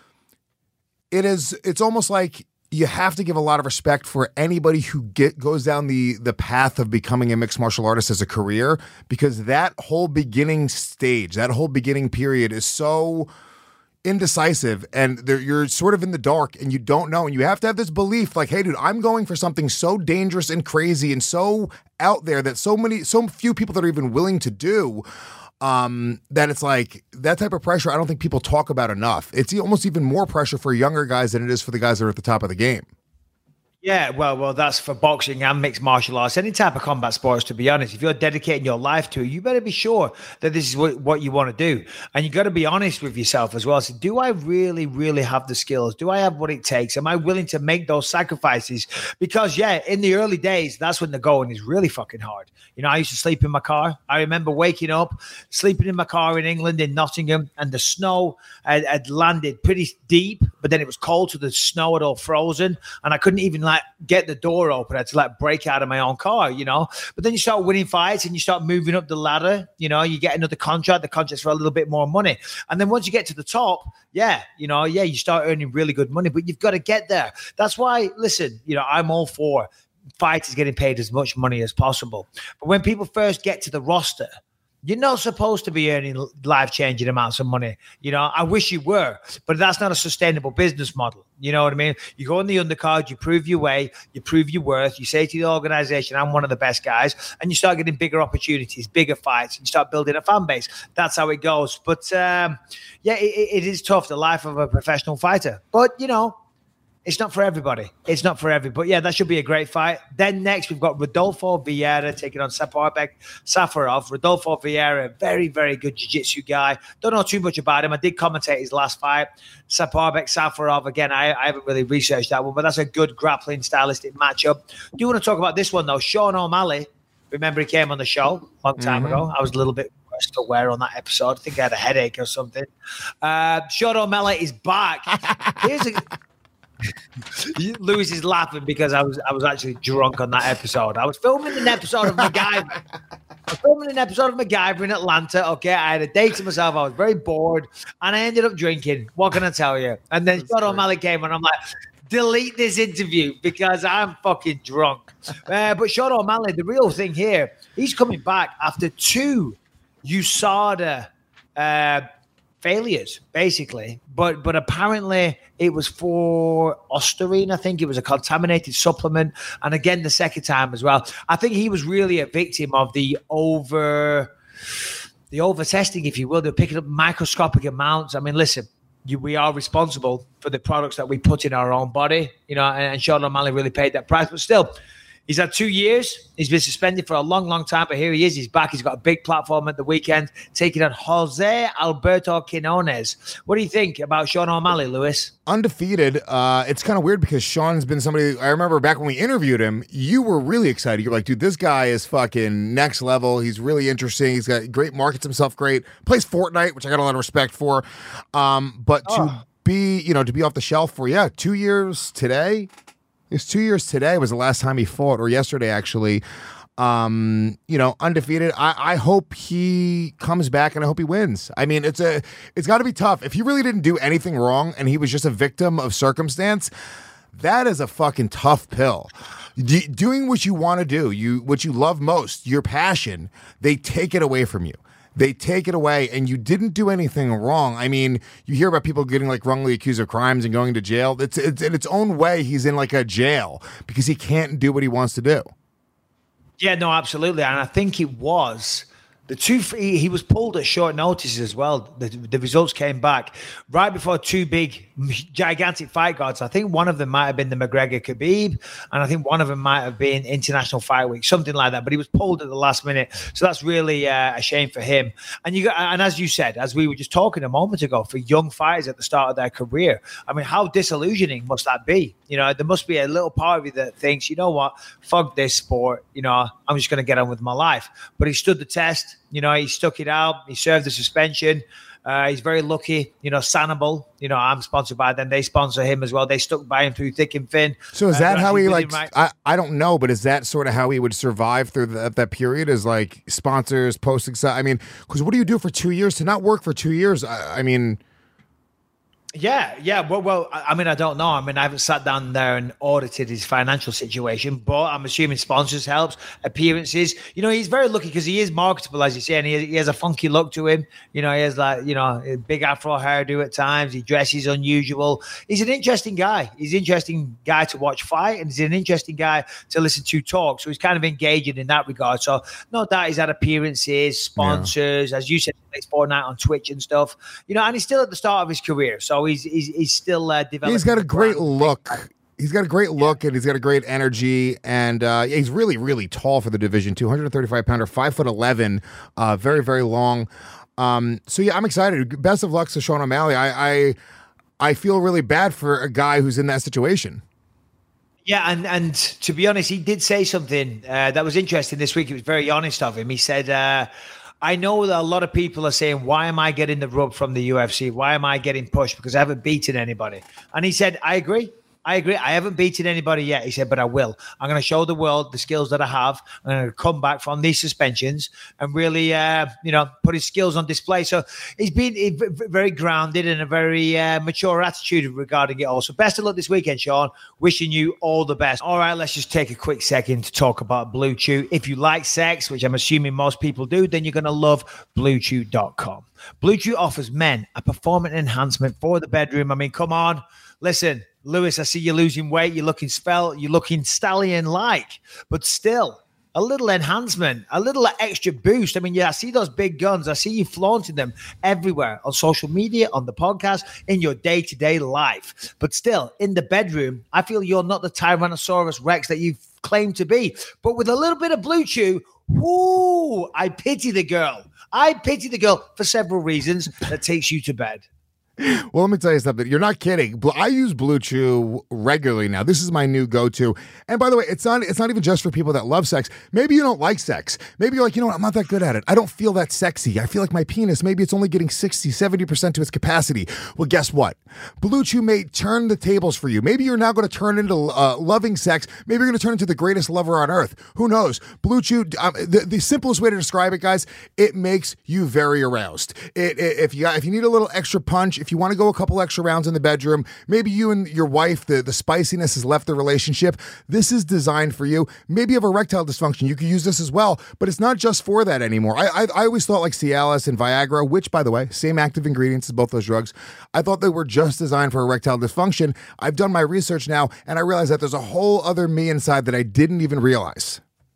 it is, it's almost like, you have to give a lot of respect for anybody who get goes down the the path of becoming a mixed martial artist as a career, because that whole beginning stage, that whole beginning period is so indecisive, and you're sort of in the dark and you don't know, and you have to have this belief like, hey dude, I'm going for something so dangerous and crazy and so out there that so many so few people that are even willing to do. Um, that it's like that type of pressure I don't think people talk about enough. It's almost even more pressure for younger guys than it is for the guys that are at the top of the game.
Yeah, well, well, that's for boxing and mixed martial arts, any type of combat sports, to be honest. If you're dedicating your life to it, you better be sure that this is what, what you want to do. And you got to be honest with yourself as well. So do I really, really have the skills? Do I have what it takes? Am I willing to make those sacrifices? Because, yeah, in the early days, that's when the going is really fucking hard. You know, I used to sleep in my car. I remember waking up, sleeping in my car in England, in Nottingham, and the snow had, had landed pretty deep, but then it was cold, so the snow had all frozen, and I couldn't even like get the door open. I had to like break out of my own car, you know. But then you start winning fights and you start moving up the ladder, you know, you get another contract, the contract's for a little bit more money. And then once you get to the top, yeah, you know, yeah, you start earning really good money, but you've got to get there. That's why, listen, you know, I'm all for fighters getting paid as much money as possible. But when people first get to the roster, you're not supposed to be earning life-changing amounts of money. You know, I wish you were, but that's not a sustainable business model. You know what I mean? You go on the undercard, you prove your way, you prove your worth, you say to the organization, I'm one of the best guys, and you start getting bigger opportunities, bigger fights, and you start building a fan base. That's how it goes. But, um, yeah, it, it is tough, the life of a professional fighter. But, you know, it's not for everybody. It's not for everybody. But, yeah, that should be a great fight. Then next, we've got Rodolfo Vieira taking on Saparbek Safarov. Rodolfo Vieira, very, very good jiu-jitsu guy. Don't know too much about him. I did commentate his last fight. Saparbek Safarov, again, I, I haven't really researched that one, but that's a good grappling stylistic matchup. Do you want to talk about this one, though? Sean O'Malley. Remember he came on the show a long time mm-hmm. ago. I was a little bit worse for wear on that episode. I think I had a headache or something. Uh, Sean O'Malley is back. Here's a... Lewis is laughing because I was I was actually drunk on that episode. I was filming an episode of MacGyver. I was filming an episode of MacGyver in Atlanta. Okay, I had a day to myself. I was very bored, and I ended up drinking. What can I tell you? And then Sean O'Malley came, and I'm like, delete this interview because I'm fucking drunk. Uh, but Sean O'Malley, the real thing here, he's coming back after two U S A D A uh, failures, basically. But but apparently it was for Ostarine. I think it was a contaminated supplement. And again, the second time as well. I think he was really a victim of the over the over testing, if you will. They're picking up microscopic amounts. I mean, listen, you, we are responsible for the products that we put in our own body, you know, and, and Sean O'Malley really paid that price. But still, He's had two years. He's been suspended for a long, long time, but here he is. He's back. He's got a big platform at the weekend, taking on Jose Alberto Quinones. What do you think about Sean O'Malley, Lewis?
Undefeated. Uh, it's kind of weird because Sean's been somebody, I remember back when we interviewed him, you were really excited. You're like, dude, this guy is fucking next level. He's really interesting. He's got great, markets himself great. Plays Fortnite, which I got a lot of respect for. Um, but oh. to be, you know, to be off the shelf for, yeah, two years today. It's two years today was the last time he fought, or yesterday actually. Um, you know, undefeated. I, I hope he comes back and I hope he wins. I mean, it's a, it's got to be tough. If he really didn't do anything wrong and he was just a victim of circumstance, that is a fucking tough pill. D- doing what you want to do, you what you love most, your passion, they take it away from you. They take it away, and you didn't do anything wrong. I mean, you hear about people getting like wrongly accused of crimes and going to jail. It's, it's in its own way. He's in like a jail because he can't do what he wants to do.
Yeah, no, absolutely. And I think it was the two, he, he was pulled at short notice as well. The, the results came back right before two big, gigantic fight cards. I think one of them might have been the McGregor Khabib, and I think one of them might have been International Fight Week, something like that. But he was pulled at the last minute. So that's really uh, a shame for him. And you got, and as you said, as we were just talking a moment ago, for young fighters at the start of their career, I mean, how disillusioning must that be? You know, there must be a little part of you that thinks, you know what, fuck this sport. You know, I'm just going to get on with my life. But he stood the test. You know, he stuck it out. He served the suspension. Uh, he's very lucky. You know, Sanibel, you know, I'm sponsored by them. They sponsor him as well. They stuck by him through thick and thin.
So is that uh, how he, like,
right.
I, I don't know, but is that sort of how he would survive through the, that period, is like sponsors, posting stuff? I mean, because what do you do for two years to not work for two years? I, I mean...
Yeah, yeah. Well, well, I mean, I don't know. I mean, I haven't sat down there and audited his financial situation, but I'm assuming sponsors helps, appearances. You know, he's very lucky because he is marketable, as you say, and he, he has a funky look to him. You know, he has like, you know, a big afro hairdo at times. He dresses unusual. He's an interesting guy. He's an interesting guy to watch fight, and he's an interesting guy to listen to talk. So he's kind of engaging in that regard. So no doubt he's had appearances, sponsors, yeah. As you said, he plays Fortnite on Twitch and stuff. You know, and he's still at the start of his career. So he's he's, he's still uh, developing.
He's got a great look. He's got a great look, and he's got a great energy, and uh, he's really, really tall for the division. two hundred thirty-five pounder, five foot eleven, uh, very, very long. Um, so yeah, I'm excited. Best of luck to Sean O'Malley. I, I I feel really bad for a guy who's in that situation.
Yeah, and and to be honest, he did say something uh, that was interesting this week. It was very honest of him. He said, uh, I know that a lot of people are saying, why am I getting the rub from the U F C? Why am I getting pushed? Because I haven't beaten anybody. And he said, I agree. I agree. I haven't beaten anybody yet. He said, but I will. I'm going to show the world the skills that I have. I'm going to come back from these suspensions and really, uh, you know, put his skills on display. So he's been very grounded and a very uh, mature attitude regarding it all. So best of luck this weekend, Sean. Wishing you all the best. All right, let's just take a quick second to talk about Blue Chew. If you like sex, which I'm assuming most people do, then you're going to love blue chew dot com. Blue Chew offers men a performance enhancement for the bedroom. I mean, come on. Listen, Lewis, I see you losing weight. You're looking svelte. You're looking stallion-like. But still, a little enhancement, a little extra boost. I mean, yeah, I see those big guns. I see you flaunting them everywhere on social media, on the podcast, in your day-to-day life. But still, in the bedroom, I feel you're not the Tyrannosaurus Rex that you claim to be. But with a little bit of Blue Chew, whoo, I pity the girl. I pity the girl for several reasons that takes you to bed.
Well, let me tell you something. You're not kidding. I use Blue Chew regularly now. This is my new go-to. And by the way, it's not it's not even just for people that love sex. Maybe you don't like sex. Maybe you're like, you know what, I'm not that good at it. I don't feel that sexy. I feel like my penis, maybe it's only getting sixty, seventy percent to its capacity. Well, guess what? Blue Chew may turn the tables for you. Maybe you're now going to turn into uh, loving sex. Maybe you're going to turn into the greatest lover on earth. Who knows? Blue Chew, um, the, the simplest way to describe it, guys, it makes you very aroused. It, it, if you if you need a little extra punch, if If you want to go a couple extra rounds in the bedroom, maybe you and your wife, the, the spiciness has left the relationship, this is designed for you. Maybe you have erectile dysfunction. You could use this as well, but it's not just for that anymore. I I, I always thought like Cialis and Viagra, which, by the way, same active ingredients as both those drugs, I thought they were just designed for erectile dysfunction. I've done my research now, and I realize that there's a whole other me inside that I didn't even realize.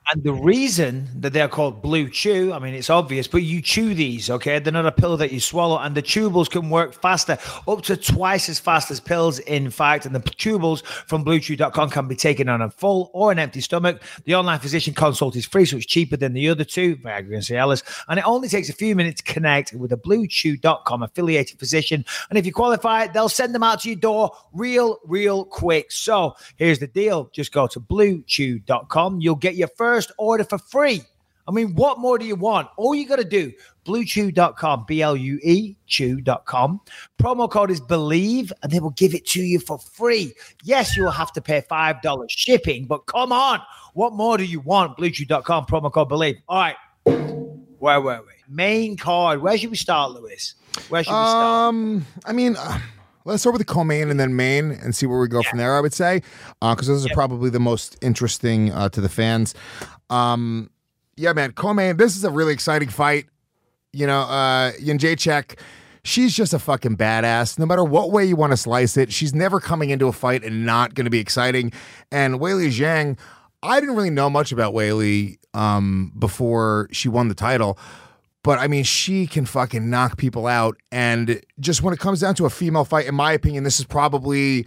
And the reason that they're called Blue Chew, I mean, it's obvious, but you chew these, okay? They're not a pill that you swallow, and the chewables can work faster, up to twice as fast as pills, in fact. And the chewables from blue chew dot com can be taken on a full or an empty stomach. The online physician consult is free, so it's cheaper than the other two, Viagra and Cialis. And it only takes a few minutes to connect with a blue chew dot com affiliated physician. And if you qualify, they'll send them out to your door real, real quick. So here's the deal. Just go to blue chew dot com. You'll get your first order for free. I mean, what more do you want? All you got to do, blue chew dot com, B L U E, chew dot com. Promo code is BELIEVE, and they will give it to you for free. Yes, you will have to pay five dollars shipping, but come on. What more do you want? blue chew dot com, promo code BELIEVE. All right. Where were we? Main card. Where should we start, Lewis? Where should we start?
Um, I mean... Uh... Let's start with the co-main and then main and see where we go yeah. from there, I would say, because uh, those are yep. probably the most interesting uh, to the fans. Um, yeah, man, co-main, this is a really exciting fight. You know, uh, Jędrzejczyk, she's just a fucking badass. No matter what way you want to slice it, she's never coming into a fight and not going to be exciting. And Weili Zhang, I didn't really know much about Weili um, before she won the title. But, I mean, she can fucking knock people out. And just when it comes down to a female fight, in my opinion, this is probably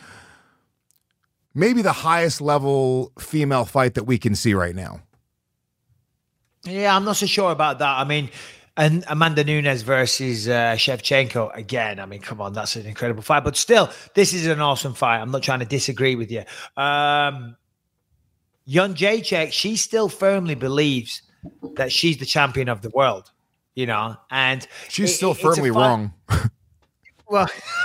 maybe the highest level female fight that we can see right now.
Yeah, I'm not so sure about that. I mean, and Amanda Nunes versus uh, Shevchenko, again, I mean, come on, that's an incredible fight. But still, this is an awesome fight. I'm not trying to disagree with you. Um, Jędrzejczyk, she still firmly believes that she's the champion of the world. You know, and
she's
it,
still firmly wrong.
Well,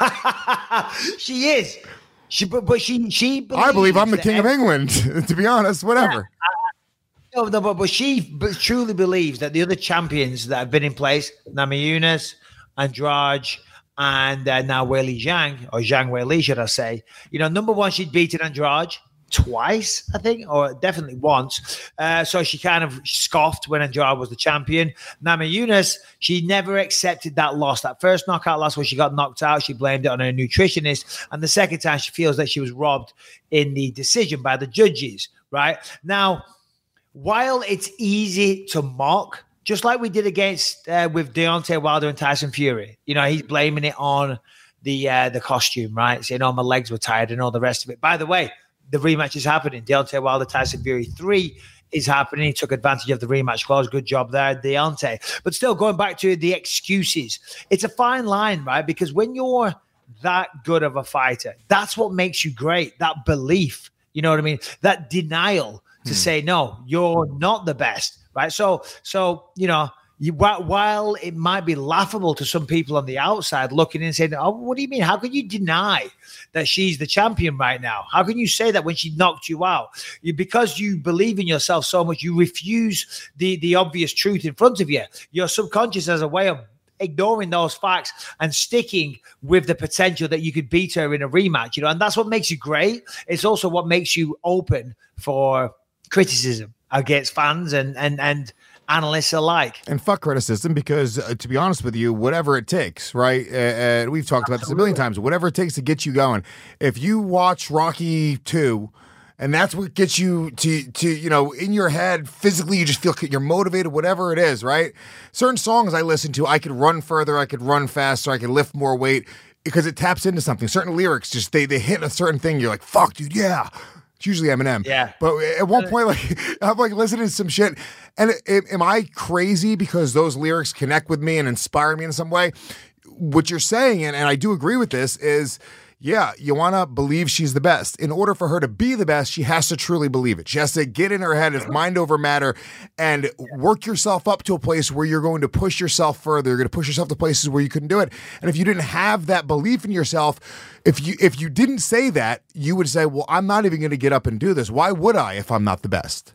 she is. She, but, but she, she.
I believe I'm the king every, of England. To be honest, whatever.
Yeah, no, no, but but she but truly believes that the other champions that have been in place, Namajunas, Andrade, and uh, now Weili Zhang, or Zhang Weili, should I say? You know, number one, she'd beaten Andrade twice, I think, or definitely once. Uh, so she kind of scoffed when Andrade was the champion. Namajunas, she never accepted that loss. That first knockout loss where she got knocked out, she blamed it on her nutritionist. And the second time, she feels that she was robbed in the decision by the judges, right? Now, while it's easy to mock, just like we did against uh, with Deontay Wilder and Tyson Fury, you know, he's blaming it on the uh, the costume, right? Saying, oh, my legs were tired and all the rest of it. By the way, the rematch is happening. Deontay Wilder, Tyson Fury three is happening. He took advantage of the rematch clause. Good job there, Deontay. But still, going back to the excuses, it's a fine line, right? Because when you're that good of a fighter, that's what makes you great. That belief, you know what I mean? That denial to hmm. say, no, you're not the best, right? So, so you know, You, while it might be laughable to some people on the outside looking in and saying, oh, what do you mean? How can you deny that she's the champion right now? How can you say that when she knocked you out? You, because you believe in yourself so much, you refuse the, the obvious truth in front of you. Your subconscious has a way of ignoring those facts and sticking with the potential that you could beat her in a rematch, you know, and that's what makes you great. It's also what makes you open for criticism against fans and, and, and, analysts alike.
And fuck criticism, because uh, to be honest with you, whatever it takes, right? Uh, uh, we've talked about this a million times. Whatever it takes to get you going. If you watch Rocky two, and that's what gets you to, to you know, in your head, physically, you just feel you're motivated, whatever it is, right? Certain songs I listen to, I could run further, I could run faster, I could lift more weight, because it taps into something. Certain lyrics, just they, they hit a certain thing. You're like, fuck, dude, yeah. It's usually Eminem.
Yeah.
But at one point, like, I'm like listening to some shit. And it, it, am I crazy because those lyrics connect with me and inspire me in some way? What you're saying, and, and I do agree with this, is, yeah, you want to believe she's the best. In order for her to be the best, she has to truly believe it. She has to get in her head, it's mind over matter, and work yourself up to a place where you're going to push yourself further. You're going to push yourself to places where you couldn't do it. And if you didn't have that belief in yourself, if you if you didn't say that, you would say, well, I'm not even going to get up and do this. Why would I if I'm not the best?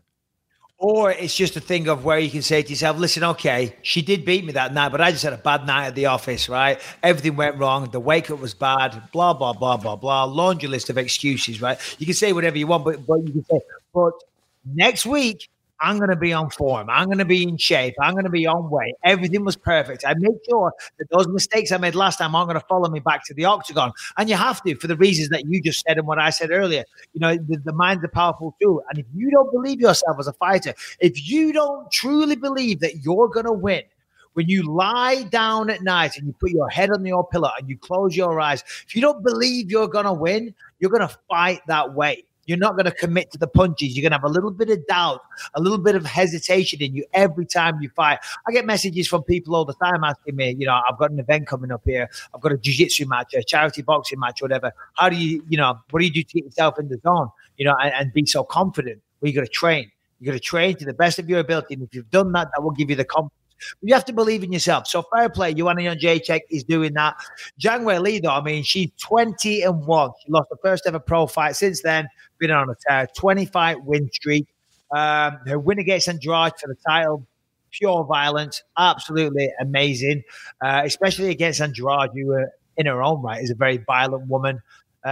Or it's just a thing of where you can say to yourself, listen, okay, she did beat me that night, but I just had a bad night at the office, right? Everything went wrong. The wake-up was bad, blah, blah, blah, blah, blah. Laundry list of excuses, right? You can say whatever you want, but, but you can say, but next week, I'm going to be on form. I'm going to be in shape. I'm going to be on weight. Everything was perfect. I made sure that those mistakes I made last time aren't going to follow me back to the octagon. And you have to, for the reasons that you just said and what I said earlier. You know, the, the mind's a powerful tool. And if you don't believe yourself as a fighter, if you don't truly believe that you're going to win, when you lie down at night and you put your head on your pillow and you close your eyes, if you don't believe you're going to win, you're going to fight that way. You're not going to commit to the punches. You're going to have a little bit of doubt, a little bit of hesitation in you every time you fight. I get messages from people all the time asking me, you know, I've got an event coming up here. I've got a jiu-jitsu match, a charity boxing match, whatever. How do you, you know, what do you do to get yourself in the zone, you know, and, and be so confident? Well, you got to train. You got to train to the best of your ability. And if you've done that, that will give you the confidence. You have to believe in yourself. So fair play. Joanna Jędrzejczyk is doing that. Zhang Weili, though, I mean, she's twenty and one. She lost the first ever pro fight. Since then, been on a tear. twenty fight win streak. Um, her win against Andrade for the title, pure violence. Absolutely amazing. Uh, especially against Andrade, who uh, in her own right is a very violent woman.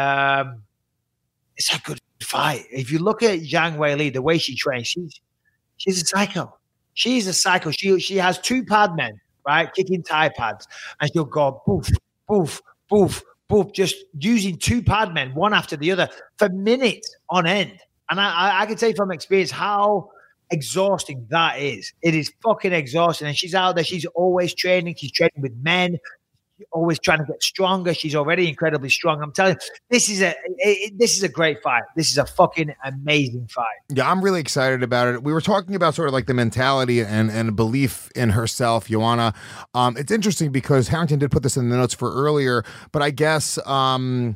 Um, it's a good fight. If you look at Zhang Weili, the way she trains, she's she's a psycho. She's a psycho. She she has two pad men, right, kicking Thai pads, and she'll go poof, poof, poof, poof, just using two pad men, one after the other, for minutes on end. And I, I, I can tell you from experience how exhausting that is. It is fucking exhausting. And she's out there. She's always training. She's training with men. Always trying to get stronger. She's already incredibly strong. I'm telling you, this is a it, this is a great fight. This is a fucking amazing fight.
Yeah, I'm really excited about it. We were talking about sort of like the mentality and and belief in herself, Joanna. Um, it's interesting because Harrington did put this in the notes for earlier, but I guess um,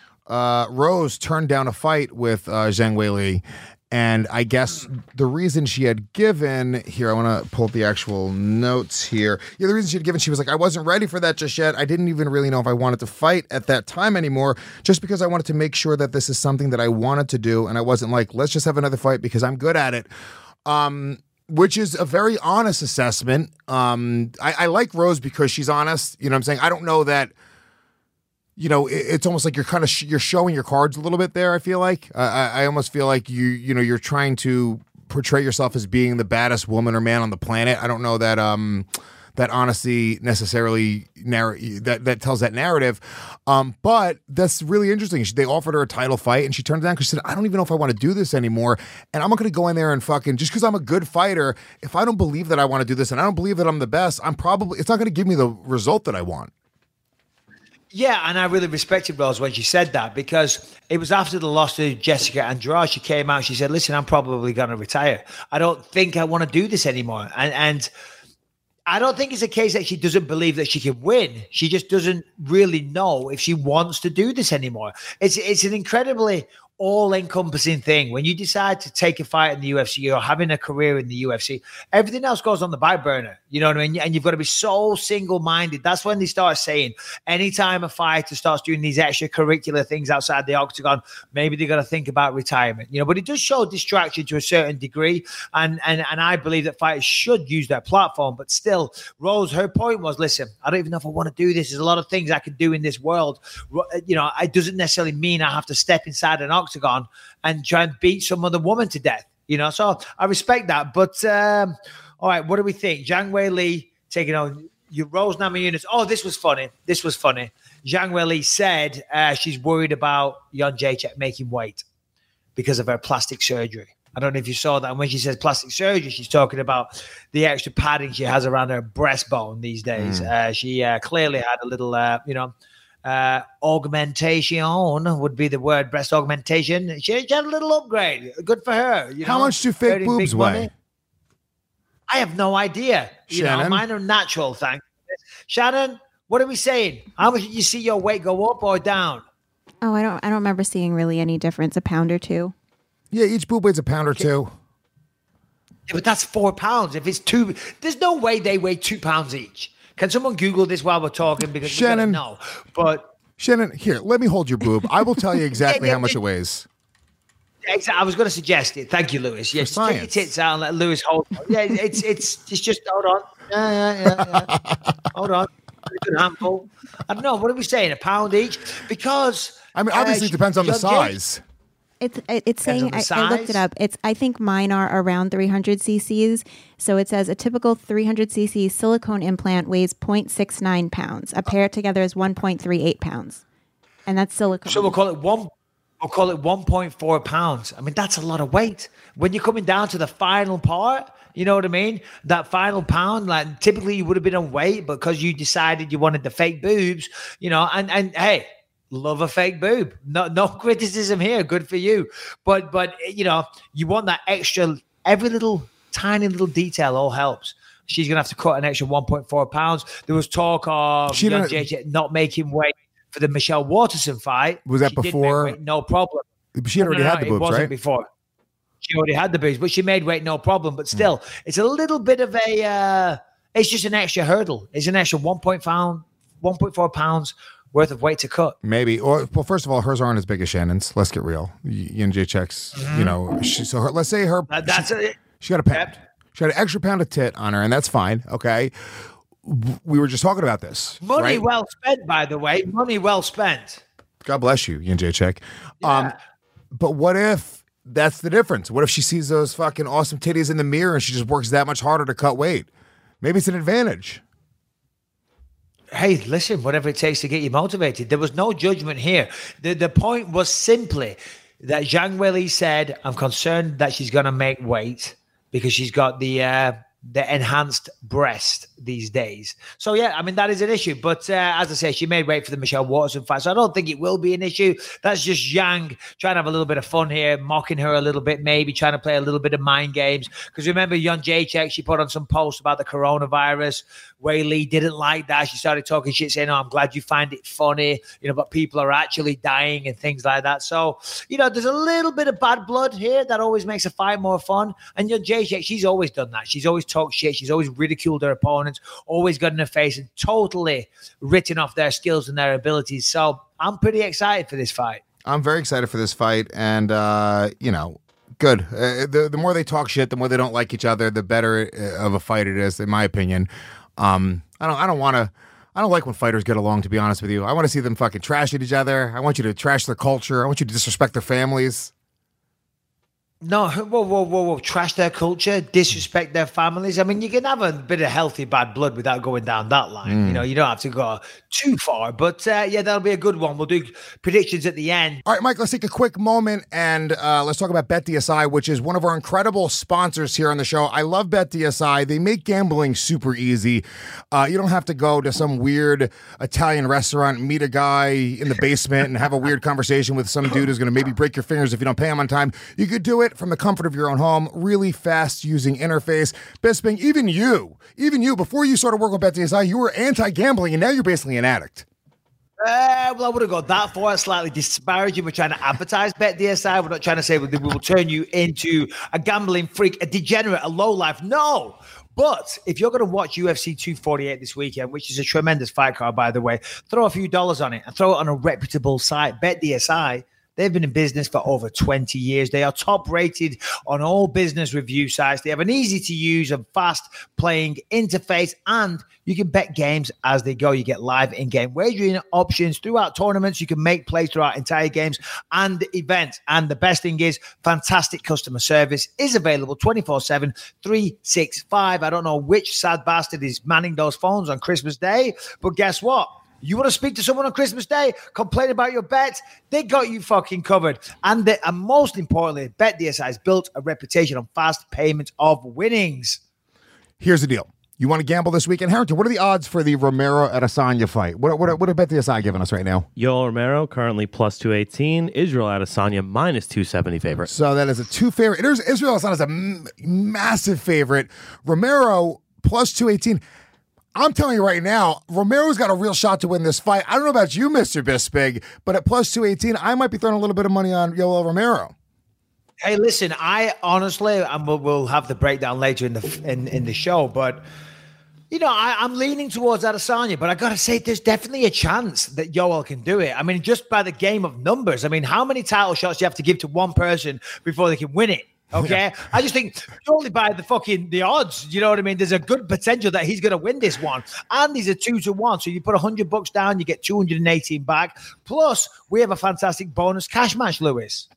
uh, Rose turned down a fight with uh, Zhang Weili. And I guess the reason she had given here, I want to pull up the actual notes here. Yeah, the reason she had given, she was like, I wasn't ready for that just yet. I didn't even really know if I wanted to fight at that time anymore, just because I wanted to make sure that this is something that I wanted to do. And I wasn't like, let's just have another fight because I'm good at it. Um, which is a very honest assessment. Um, I, I like Rose because she's honest. You know what I'm saying? I don't know that. You know, it's almost like you're kind of sh- you're showing your cards a little bit there. I feel like uh, I, I almost feel like you you know you're trying to portray yourself as being the baddest woman or man on the planet. I don't know that um that honesty necessarily narr- that that tells that narrative, um, but that's really interesting. They offered her a title fight and she turned it down because she said, "I don't even know if I want to do this anymore, and I'm not going to go in there and fucking just because I'm a good fighter. If I don't believe that I want to do this and I don't believe that I'm the best, I'm probably it's not going to give me the result that I want."
Yeah, and I really respected Rose when she said that because it was after the loss to Jessica Andrade. She came out, she said, listen, I'm probably going to retire. I don't think I want to do this anymore. And and I don't think it's a case that she doesn't believe that she can win. She just doesn't really know if she wants to do this anymore. It's it's an incredibly all-encompassing thing. When you decide to take a fight in the U F C, you're having a career in the U F C, everything else goes on the back burner. You know what I mean? And you've got to be so single-minded. That's when they start saying, anytime a fighter starts doing these extracurricular things outside the octagon, maybe they're going to think about retirement. You know, but it does show distraction to a certain degree. And, and, and I believe that fighters should use their platform. But still, Rose, her point was, listen, I don't even know if I want to do this. There's a lot of things I can do in this world. You know, it doesn't necessarily mean I have to step inside an octagon and try and beat some other woman to death, you know. So I respect that. But um, all right, what do we think? Zhang Weili taking on you, Rose Namajunas. Oh, this was funny. This was funny. Zhang Weili said uh, she's worried about Jędrzejczyk making weight because of her plastic surgery. I don't know if you saw that. And when she says plastic surgery, she's talking about the extra padding she has around her breastbone these days. Mm. Uh, she uh, clearly had a little, uh, you know, Uh, augmentation would be the word, breast augmentation. She, she had a little upgrade. Good for her. You
How
know,
much do fake boobs weigh?
I have no idea. You
Shannon?
know, mine are natural, thanks. Shannon, what are we saying? How much did you see your weight go up or down?
Oh, I don't I don't remember seeing really any difference, a pound or two.
Yeah, each boob weighs a pound or two.
Yeah, but that's four pounds. If it's two, there's no way they weigh two pounds each. Can someone Google this while we're talking? Because
Shannon,
no. But
Shannon, here, let me hold your boob. I will tell you exactly
yeah, yeah,
how much
yeah.
it weighs.
I was going to suggest it. Thank you, Lewis. Yeah,
For
just take your
science.
tits out and let Lewis hold. Yeah, it's it's it's just hold on. Yeah, yeah, yeah, yeah. Hold on. A good handful. I don't know. What are we saying? A pound each? Because
I mean, obviously,
uh,
it depends on the
John
size.
It's it- it's saying
Depends
I,
on
I
the
looked it
size.
up. It's I think mine are around three hundred cc's. So it says a typical three hundred cc silicone implant weighs zero point six nine pounds. A pair together is one point three eight pounds, and that's silicone.
So we'll call it one. We'll call it one point four pounds. I mean, that's a lot of weight. When you're coming down to the final part, you know what I mean? That final pound, like typically you would have been on weight, but because you decided you wanted the fake boobs, you know, and and hey, love a fake boob. No, no criticism here. Good for you. But but you know, you want that extra. Every little tiny little detail all helps. She's gonna have to cut an extra one point four pounds. There was talk of
She
young
didn't-
J J not making weight for the Michelle Waterson fight.
Was that
She did make
before-
weight, no problem.
She had already
No, no,
had the
no,
boobs,
it wasn't
right?
before. She already had the boobs, but she made weight, no problem. But still, it's a little bit of a. Uh, it's just an extra hurdle. It's an extra one point pound, one point four pounds worth of weight to cut.
Maybe. Or well, first of all, hers aren't as big as Shannon's. Let's get real. Y J checks. You know, she, so her, let's say her.
Uh, that's
she,
it.
she got a pound.
Yep.
She had an extra pound of tit on her, and that's fine. Okay. W- We were just talking about this.
Money
right?
well spent, by the way. Money well spent.
God bless you, J check. Um,
Yeah.
but what if that's the difference? What if she sees those fucking awesome titties in the mirror and she just works that much harder to cut weight? Maybe it's an advantage.
Hey, listen, whatever it takes to get you motivated. There was no judgment here. The the point was simply that Zhang Weili said, I'm concerned that she's going to make weight because she's got the uh, the enhanced breast these days. So, yeah, I mean, that is an issue. But uh, as I say, she made weight for the Michelle Waterson fight. So I don't think it will be an issue. That's just Zhang trying to have a little bit of fun here, mocking her a little bit, maybe trying to play a little bit of mind games. Because remember, Young Jacek, she put on some posts about the coronavirus. Wei Li didn't like that. She started talking shit, saying, oh, I'm glad you find it funny, you know, but people are actually dying and things like that. So, you know, there's a little bit of bad blood here that always makes a fight more fun. And Young Jacek, she's always done that. She's always talked shit. She's always ridiculed her opponents, always got in her face and totally written off their skills and their abilities. So I'm pretty excited for this fight.
I'm very excited for this fight, and uh, you know, good. Uh, the the more they talk shit, the more they don't like each other, the better uh, of a fight it is, in my opinion. Um, I don't I don't want to. I don't like when fighters get along, to be honest with you. I want to see them fucking trash at each other. I want you to trash their culture. I want you to disrespect their families.
No, whoa, whoa, whoa, whoa. Trash their culture, disrespect their families. I mean, you can have a bit of healthy bad blood without going down that line. You know, you don't have to go too far. But uh, yeah, that'll be a good one. We'll do predictions at the end.
All right, Mike, let's take a quick moment and uh, let's talk about BetDSI, which is one of our incredible sponsors here on the show. I love BetDSI. They make gambling super easy. Uh, you don't have to go to some weird Italian restaurant, meet a guy in the basement and have a weird conversation with some dude who's going to maybe break your fingers if you don't pay him on time. You could do it from the comfort of your own home. Really fast using interface. Bisping, even you, even you, before you started working with BetDSI, you were anti-gambling and now you're basically an addict.
Uh, well, I would have gone that far, slightly disparaging. We're trying to advertise BetDSI. We're not trying to say we will turn you into a gambling freak, a degenerate, a lowlife. No. But if you're going to watch U F C two forty-eight this weekend, which is a tremendous fight card, by the way, throw a few dollars on it and throw it on a reputable site. BetDSI, they've been in business for over twenty years. They are top rated on all business review sites. They have an easy to use and fast playing interface, and you can bet games as they go. You get live in-game wagering options throughout tournaments. You can make plays throughout entire games and events. And the best thing is, fantastic customer service is available twenty-four seven, three sixty-five. I don't know which sad bastard is manning those phones on Christmas Day, but guess what? You want to speak to someone on Christmas Day, complain about your bets, they got you fucking covered. And, they, and most importantly, BetDSI has built a reputation on fast payment of winnings.
Here's the deal. You want to gamble this weekend? Harrington, what are the odds for the Romero Adesanya fight? What what what are BetDSI giving us right now?
Yoel Romero currently plus two eighteen. Israel Adesanya minus two seventy favorite.
So that is a two favorite. There's Israel Adesanya is a m- massive favorite. Romero plus two eighteen. I'm telling you right now, Romero's got a real shot to win this fight. I don't know about you, Mister Bisping, but at plus two eighteen, I might be throwing a little bit of money on Yoel Romero.
Hey, listen, I honestly, and we'll, we'll have the breakdown later in the in, in the show, but you know, I, I'm leaning towards Adesanya, but I got to say, there's definitely a chance that Yoel can do it. I mean, just by the game of numbers. I mean, how many title shots do you have to give to one person before they can win it? Okay, yeah. I just think only by the fucking the odds, you know what I mean? There's a good potential that he's going to win this one, and he's a two to one. So you put a hundred bucks down, you get two hundred and eighteen back. Plus, we have a fantastic bonus cash match, Lewis.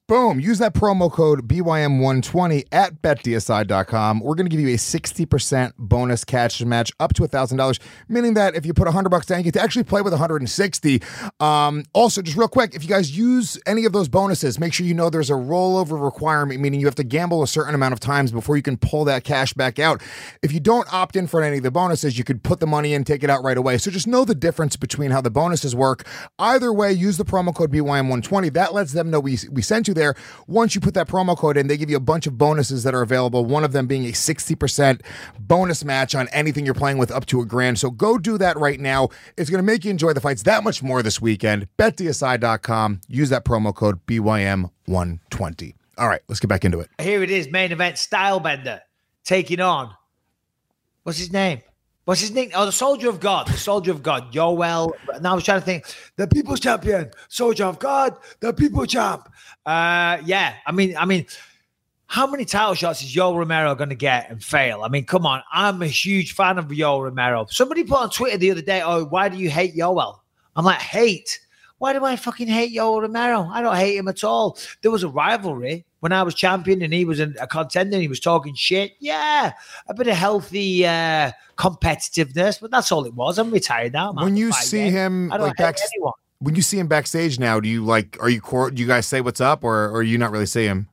Boom. Use that promo code B Y M one twenty at bet D S I dot com. We're going to give you a sixty percent bonus catch match up to one thousand dollars, meaning that if you put one hundred bucks down, you get to actually play with one hundred sixty. Um, also, just real quick, if you guys use any of those bonuses, make sure you know there's a rollover requirement, meaning you have to gamble a certain amount of times before you can pull that cash back out. If you don't opt in for any of the bonuses, you could put the money in, take it out right away. So just know the difference between how the bonuses work. Either way, use the promo code B Y M one twenty. That lets them know we, we sent you there. Once you put that promo code in, they give you a bunch of bonuses that are available, one of them being a sixty percent bonus match on anything you're playing with up to a grand. So go do that right now. It's going to make you enjoy the fights that much more this weekend. bet D S I dot com. Use that promo code B Y M one twenty. All right, let's get back into it.
Here it is, main event, Stylebender taking on, what's his name? What's his name? Oh, the Soldier of God. The Soldier of God. Yoel. Now I was trying to think. The People's Champion. Soldier of God. The People Champ. Uh, yeah. I mean, I mean, how many title shots is Yoel Romero going to get and fail? I mean, come on. I'm a huge fan of Yoel Romero. Somebody put on Twitter the other day, oh, why do you hate Yoel? I'm like, hate? Why do I fucking hate Yoel Romero? I don't hate him at all. There was a rivalry when I was champion and he was a contender and he was talking shit. Yeah, a bit of healthy uh, competitiveness, but that's all it was. I'm retired now. I'm
when you see
game.
him,
I don't
like
hate
back,
anyone.
when you see him backstage now, do you like? Are you? Do you guys say what's up, or or you not really see him?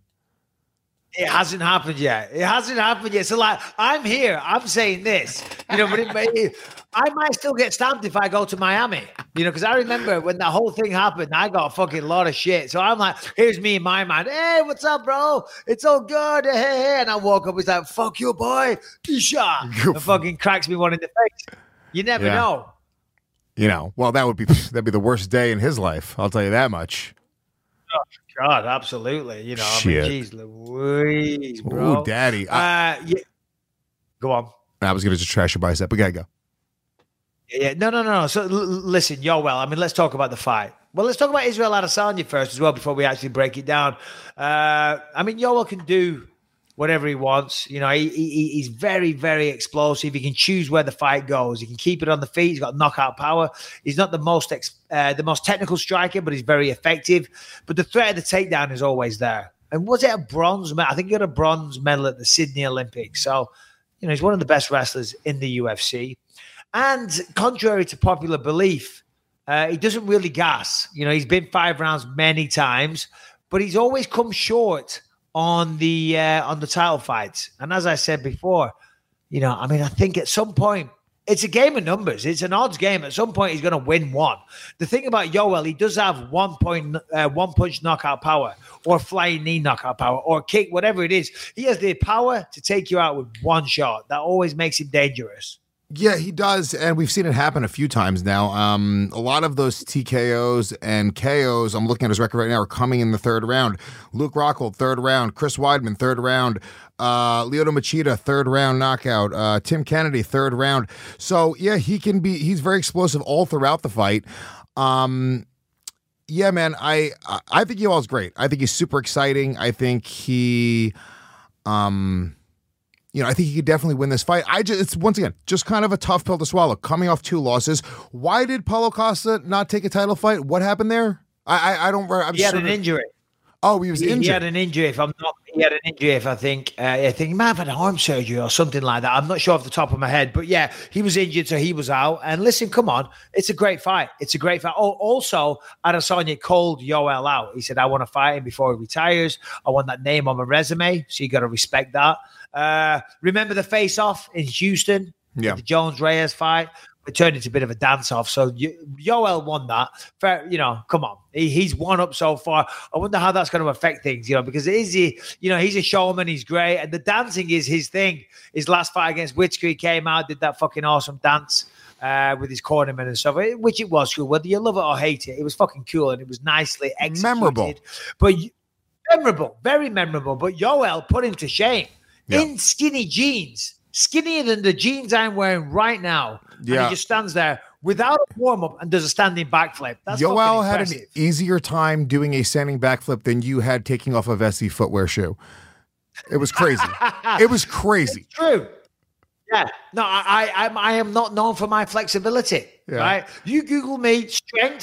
It hasn't happened yet. It hasn't happened yet. So like, I'm here. I'm saying this, you know, but it may, I might still get stamped if I go to Miami, you know, because I remember when that whole thing happened, I got a fucking lot of shit. So I'm like, here's me in my mind. Hey, what's up, bro? It's all good. Hey, hey. And I woke up, he's like, fuck you, boy. Pisha. And fucking cracks me one in the face. You never
Yeah.
know.
You know, well, that would be that'd be the worst day in his life. I'll tell you that much.
Oh, God, absolutely. You know,
Shit.
I mean, geez Louise, bro.
Ooh, daddy. I,
Uh, yeah. Go on.
I was going to just trash your bicep. We got to go.
Yeah, no, no, no, no. So l- listen, Yoel, I mean, let's talk about the fight. Well, let's talk about Israel Adesanya first as well before we actually break it down. Uh, I mean, Yoel can do whatever he wants. You know, he, he he's very, very explosive. He can choose where the fight goes. He can keep it on the feet. He's got knockout power. He's not the most ex- uh, the most technical striker, but he's very effective. But the threat of the takedown is always there. And was it a bronze medal? I think he got a bronze medal at the Sydney Olympics. So, you know, he's one of the best wrestlers in the U F C. And contrary to popular belief, uh, he doesn't really gas. You know, he's been five rounds many times, but he's always come short on the uh, on the title fights. And as I said before, you know, I mean, I think at some point, it's a game of numbers. It's an odds game. At some point, he's going to win one. The thing about Yoel, he does have one point, uh, one punch knockout power, or flying knee knockout power, or kick, whatever it is. He has the power to take you out with one shot. That always makes him dangerous.
Yeah, he does, and we've seen it happen a few times now. Um, a lot of those T K Os and K Os, I'm looking at his record right now, are coming in the third round. Luke Rockhold, third round. Chris Weidman, third round. Uh, Lyoto Machida, third round knockout. Uh, Tim Kennedy, third round. So, yeah, he can be, he's very explosive all throughout the fight. Um, yeah, man, I I think Yoel's great. I think he's super exciting. I think he... Um, You know, I think he could definitely win this fight. I just, it's once again, just kind of a tough pill to swallow. Coming off two losses, why did Paulo Costa not take a title fight? What happened there? I, I, I don't. I'm
he had
sort
an
of,
injury.
Oh, he was
He,
injured.
he had an injury. If I'm not, he had an injury. If I think, uh, I think he might have had arm surgery or something like that. I'm not sure off the top of my head, but yeah, he was injured, so he was out. And listen, come on, it's a great fight. It's a great fight. Oh, also, Adesanya called Yoel out. He said, "I want to fight him before he retires. I want that name on my resume." So you got to respect that. Uh, remember the face-off in Houston?
Yeah.
The Jones-Reyes fight? It turned into a bit of a dance-off. So Yoel won that. Fair, you know, come on. He, he's won up so far. I wonder how that's going to affect things, you know, because it is, he, you know, he's a showman. He's great. And the dancing is his thing. His last fight against Whitaker, he came out, did that fucking awesome dance uh, with his cornerman and stuff, which it was cool. Whether you love it or hate it, it was fucking cool and it was nicely executed.
Memorable.
But memorable, very memorable. But Yoel put him to shame.
Yeah.
In skinny jeans, skinnier than the jeans I'm wearing right now.
Yeah.
And he just stands there without a warm-up and does a standing backflip. That's
Yoel
fucking
had
impressive.
an easier time doing a standing backflip than you had taking off a Vessi footwear shoe. It was crazy. It was crazy.
It's true. Yeah. No, I, I, I'm, I am not known for my flexibility.
Yeah.
Right? You Google me strengths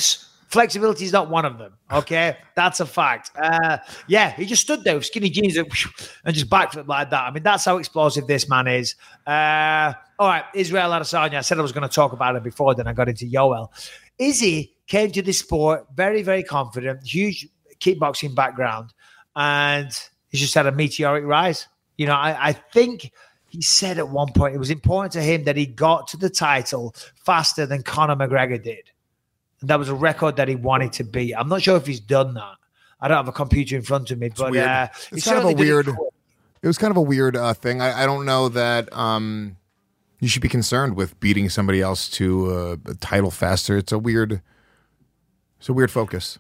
Flexibility is not one of them. Okay, that's a fact. Uh, yeah, he just stood there with skinny jeans and, and just backflip like that. I mean, that's how explosive this man is. Uh, all right, Israel Adesanya. I said I was going to talk about it before, then I got into Yoel. Izzy came to this sport very, very confident, huge kickboxing background, and he's just had a meteoric rise. You know, I, I think he said at one point it was important to him that he got to the title faster than Conor McGregor did. And that was a record that he wanted to beat. I'm not sure if he's done that. I don't have a computer in front of me, but uh,
it's kind of a weird. It, it was kind of a weird uh, thing. I, I don't know that um, you should be concerned with beating somebody else to uh, a title faster. It's a weird. It's a weird focus.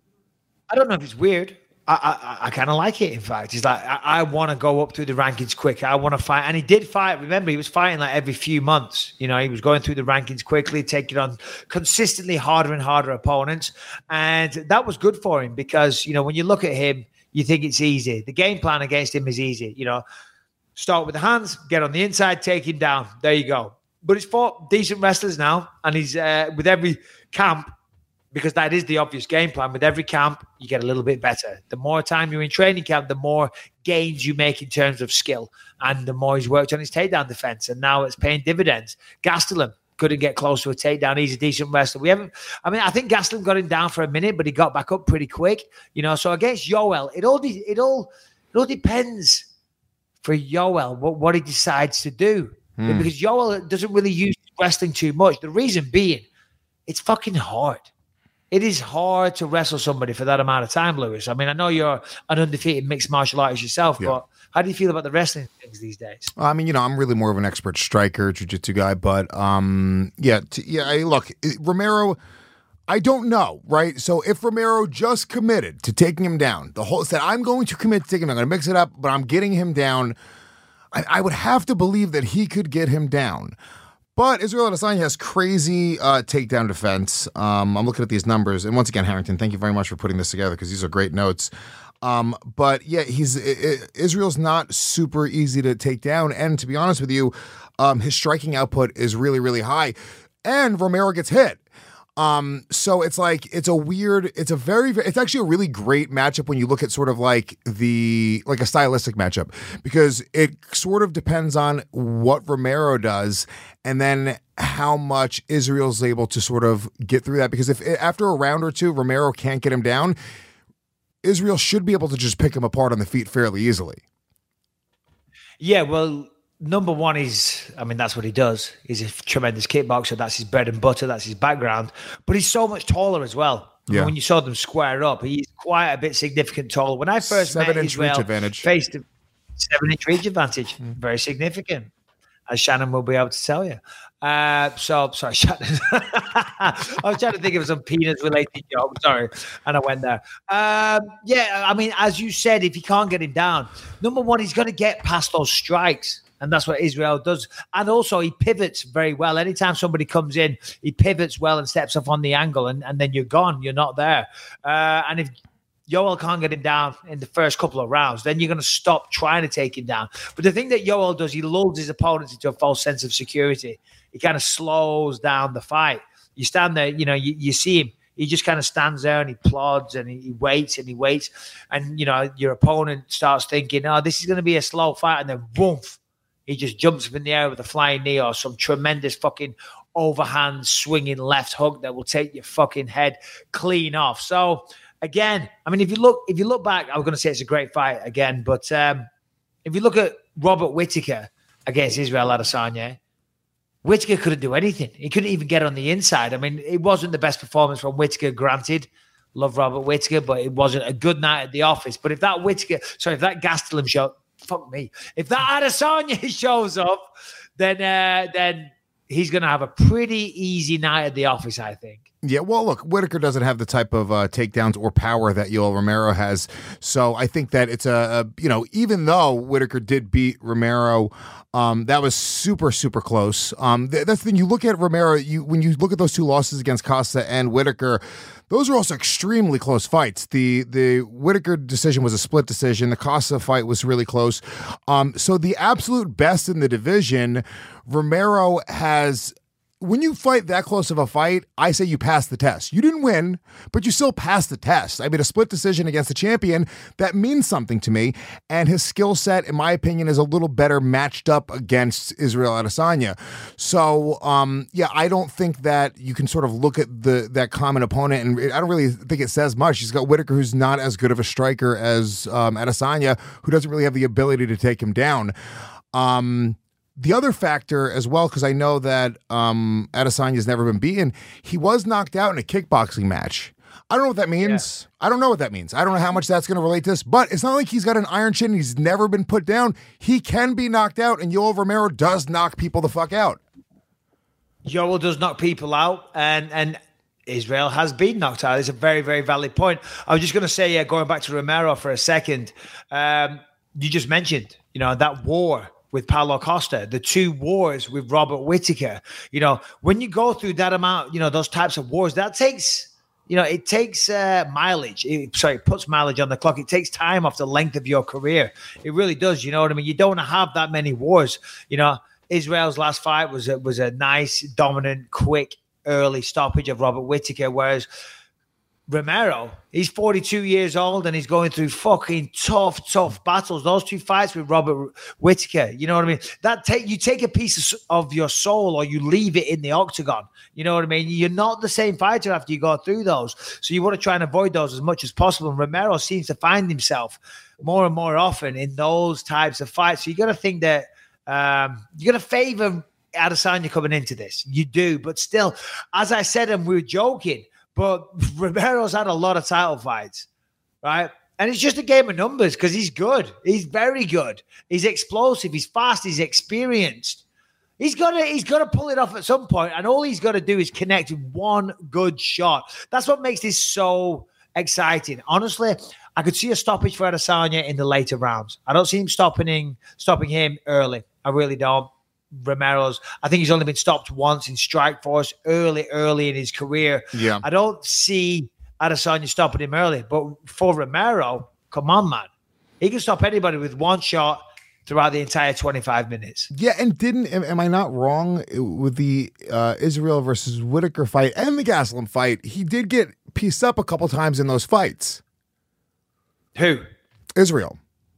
I don't know if it's weird. I I, I kind of like it. In fact, he's like, I, I want to go up through the rankings quick. I want to fight, and he did fight. Remember, he was fighting like every few months. You know, he was going through the rankings quickly, taking on consistently harder and harder opponents, and that was good for him because you know when you look at him, you think it's easy. The game plan against him is easy. You know, start with the hands, get on the inside, take him down. There you go. But he's fought decent wrestlers now, and he's uh, with every camp. Because that is the obvious game plan. With every camp, you get a little bit better. The more time you're in training camp, the more gains you make in terms of skill. And the more he's worked on his takedown defense. And now it's paying dividends. Gastelum couldn't get close to a takedown. He's a decent wrestler. We haven't, I mean, I think Gastelum got him down for a minute, but he got back up pretty quick. You know, so against Yoel, it all it all, it all depends for Yoel what, what he decides to do. Hmm. Because Yoel doesn't really use wrestling too much. The reason being, it's fucking hard. It is hard to wrestle somebody for that amount of time, Lewis. I mean, I know you're an undefeated mixed martial artist yourself, yeah. but how do you feel about the wrestling things these days?
I mean, you know, I'm really more of an expert striker, jiu-jitsu guy, but um, yeah, t- yeah. I, look, Romero, I don't know, right? So if Romero just committed to taking him down, the whole said, I'm going to commit to taking him down, I'm going to mix it up, but I'm getting him down, I, I would have to believe that he could get him down. But Israel Adesanya has crazy uh, takedown defense. Um, I'm looking at these numbers. And once again, Harrington, thank you very much for putting this together because these are great notes. Um, but yeah, he's it, Israel's not super easy to take down. And to be honest with you, um, his striking output is really, really high. And Romero gets hit. Um, so it's like, it's a weird, it's a very, it's actually a really great matchup when you look at sort of like the, like a stylistic matchup, because it sort of depends on what Romero does and then how much Israel's able to sort of get through that. Because if after a round or two, Romero can't get him down, Israel should be able to just pick him apart on the feet fairly easily.
Yeah, well, number one is, I mean, that's what he does. He's a tremendous kickboxer. That's his bread and butter. That's his background. But he's so much taller as well. I mean, yeah. When you saw them square up, he's quite a bit significant taller. When I first
seven
met
inch
Israel,
reach advantage.
faced a seven inch reach advantage, mm. very significant, as Shannon will be able to tell you. Uh, so, sorry, Shannon. I was trying to think of some penis-related joke. Sorry, and I went there. Um, yeah, I mean, as you said, if you can't get him down, number one, he's going to get past those strikes. And that's what Israel does. And also he pivots very well. Anytime somebody comes in, he pivots well and steps off on the angle, and, and then you're gone. You're not there. Uh, and if Yoel can't get him down in the first couple of rounds, then you're going to stop trying to take him down. But the thing that Yoel does, he lulls his opponents into a false sense of security. He kind of slows down the fight. You stand there, you know, you, you see him. He just kind of stands there and he plods and he, he waits and he waits. And, you know, your opponent starts thinking, oh, this is going to be a slow fight. And then boom. He just jumps up in the air with a flying knee or some tremendous fucking overhand swinging left hook that will take your fucking head clean off. So again, I mean, if you look, if you look back, I was going to say it's a great fight again, but um, if you look at Robert Whittaker against Israel Adesanya, Whittaker couldn't do anything. He couldn't even get on the inside. I mean, it wasn't the best performance from Whittaker, granted. Love Robert Whittaker, but it wasn't a good night at the office. But if that Whittaker, sorry, if that Gastelum show, fuck me. If that Adesanya shows up, then uh, then he's going to have a pretty easy night at the office, I think.
Yeah, well, look, Whittaker doesn't have the type of uh, takedowns or power that Yoel Romero has. So I think that it's a, a you know, even though Whittaker did beat Romero, um, that was super, super close. Um, th- that's the thing. You look at Romero, you when you look at those two losses against Costa and Whittaker, those are also extremely close fights. The the Whittaker decision was a split decision. The Costa fight was really close. Um, so the absolute best in the division, Romero has when you fight that close of a fight, I say you pass the test. You didn't win, but you still passed the test. I made a split decision against the champion. That means something to me. And his skill set, in my opinion, is a little better matched up against Israel Adesanya. So, um, yeah, I don't think that you can sort of look at the that common opponent, and I don't really think it says much. He's got Whitaker, who's not as good of a striker as um, Adesanya, who doesn't really have the ability to take him down. Um, the other factor as well, because I know that um, Adesanya's never been beaten, he was knocked out in a kickboxing match. I don't know what that means. Yeah. I don't know what that means. I don't know how much that's going to relate to this, but it's not like he's got an iron chin and he's never been put down. He can be knocked out, and Yoel Romero does knock people the fuck out.
Yoel does knock people out, and and Israel has been knocked out. It's a very, very valid point. I was just going to say, yeah, going back to Romero for a second, um, you just mentioned, you know, that war with Paulo Costa, the two wars with Robert Whittaker. You know, when you go through that amount, you know, those types of wars, that takes, you know, it takes uh, mileage. It, sorry, it puts mileage on the clock. It takes time off the length of your career. It really does. You know what I mean? You don't have that many wars. You know, Israel's last fight was a, was a nice, dominant, quick, early stoppage of Robert Whittaker, whereas Romero, he's forty-two years old and he's going through fucking tough, tough battles. Those two fights with Robert Whittaker, you know what I mean? That take you take a piece of, of your soul, or you leave it in the octagon. You know what I mean? You're not the same fighter after you go through those. So you want to try and avoid those as much as possible. And Romero seems to find himself more and more often in those types of fights. So you got to think that um, you got to favor Adesanya coming into this. You do, but still, as I said, and we were joking, but Romero's had a lot of title fights, right? And it's just a game of numbers because he's good. He's very good. He's explosive. He's fast. He's experienced. He's got to he's got to pull it off at some point, and all he's got to do is connect with one good shot. That's what makes this so exciting. Honestly, I could see a stoppage for Adesanya in the later rounds. I don't see him stopping stopping him early. I really don't. Romero's, I think he's only been stopped once in Strikeforce early, early in his career.
Yeah.
I don't see Adesanya stopping him early, but for Romero, come on, man. He can stop anybody with one shot throughout the entire twenty-five minutes.
Yeah, and didn't, am, am I not wrong with the uh, Israel versus Whittaker fight and the Gastelum fight? He did get pieced up a couple times in those fights.
Who?
Israel.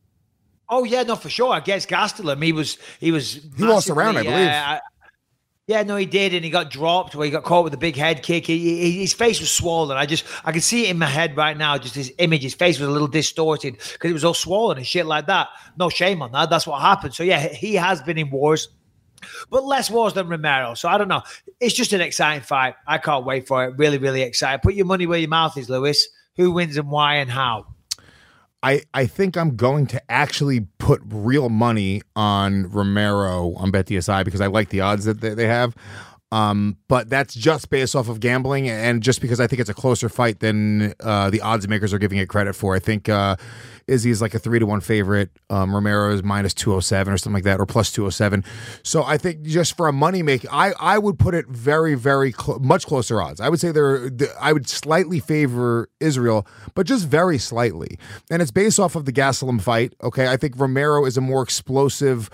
Oh yeah, no, for sure. Against Gastelum, he was he was
he lost a round, I believe.
Uh, yeah, no, he did, and he got dropped where he got caught with a big head kick. He, he, his face was swollen. I just I can see it in my head right now. Just his image, his face was a little distorted because it was all swollen and shit like that. No shame on that. That's what happened. So yeah, he has been in wars, but less wars than Romero. So I don't know. It's just an exciting fight. I can't wait for it. Really, really excited. Put your money where your mouth is, Lewis. Who wins and why and how?
I, I think I'm going to actually put real money on Romero on BetDSI because I like the odds that they, they have. Um, but that's just based off of gambling and just because I think it's a closer fight than uh, the odds makers are giving it credit for. I think uh, Izzy is like a three to one favorite. Um, Romero is minus two oh seven or something like that, or plus two oh seven. So I think just for a money make, I, I would put it very, very cl- much closer odds. I would say there, I would slightly favor Israel, but just very slightly. And it's based off of the Gastelum fight. Okay. I think Romero is a more explosive,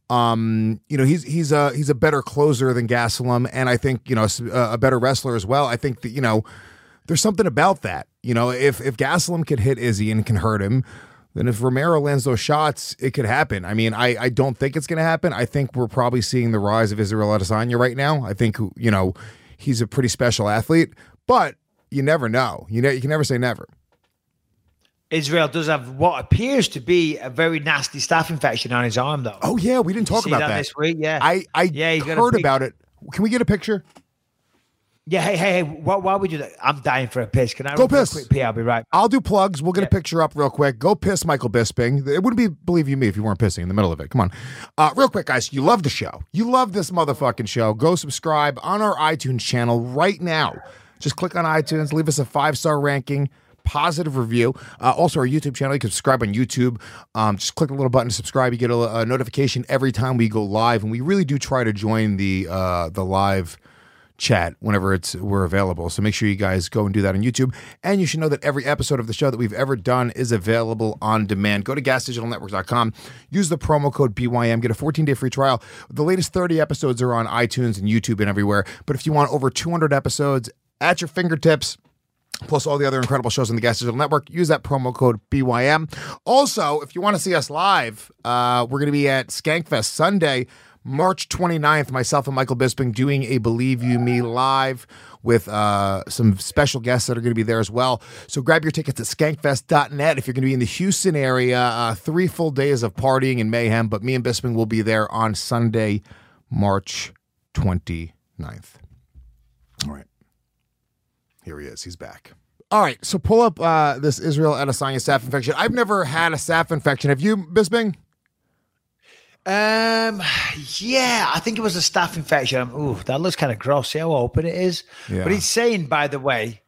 Um, you know, he's he's a he's a better closer than Gastelum, and I think you know a, a better wrestler as well. I think that you know there's something about that. You know, if if Gastelum could hit Izzy and can hurt him, then if Romero lands those shots, it could happen. I mean, I I don't think it's going to happen. I think we're probably seeing the rise of Israel Adesanya right now. I think you know he's a pretty special athlete, but you never know. You know, you can never say never.
Israel does have what appears to be a very nasty staph infection on his arm, though.
Oh yeah, we didn't talk about
that,
that
this week. Yeah,
I I
yeah,
heard about it. Can we get a picture?
Yeah, hey, hey, hey. Why, why would you do that? I'm dying for a piss. Can I
go
run
piss?
A quick pee? I'll be right.
I'll do plugs. We'll get
yeah.
a picture up real quick. Go piss, Michael Bisping. It wouldn't be believe you me if you weren't pissing in the middle of it. Come on, uh, real quick, guys. You love the show. You love this motherfucking show. Go subscribe on our iTunes channel right now. Just click on iTunes. Leave us a five star ranking. Positive review. Uh, also, our YouTube channel. You can subscribe on YouTube. Um, just click the little button to subscribe. You get a, a notification every time we go live, and we really do try to join the uh, the live chat whenever it's we're available. So make sure you guys go and do that on YouTube. And you should know that every episode of the show that we've ever done is available on demand. Go to gas digital networks dot com. Use the promo code B Y M. Get a fourteen-day free trial. The latest thirty episodes are on iTunes and YouTube and everywhere. But if you want over two hundred episodes at your fingertips, plus all the other incredible shows on the Gas Digital Network, use that promo code B Y M. Also, if you want to see us live, uh, we're going to be at Skankfest Sunday, March twenty-ninth, myself and Michael Bisping doing a Believe You Me live with uh, some special guests that are going to be there as well. So grab your tickets at skankfest dot net if you're going to be in the Houston area. Uh, three full days of partying and mayhem, but me and Bisping will be there on Sunday, March twenty-ninth. All right. Here he is. He's back. All right. So pull up uh, this Israel Adesanya staph infection. I've never had a staph infection. Have you, Bisping?
Um, yeah, I think it was a staph infection. Ooh, that looks kind of gross. See how open it is?
Yeah.
But he's saying, by the way,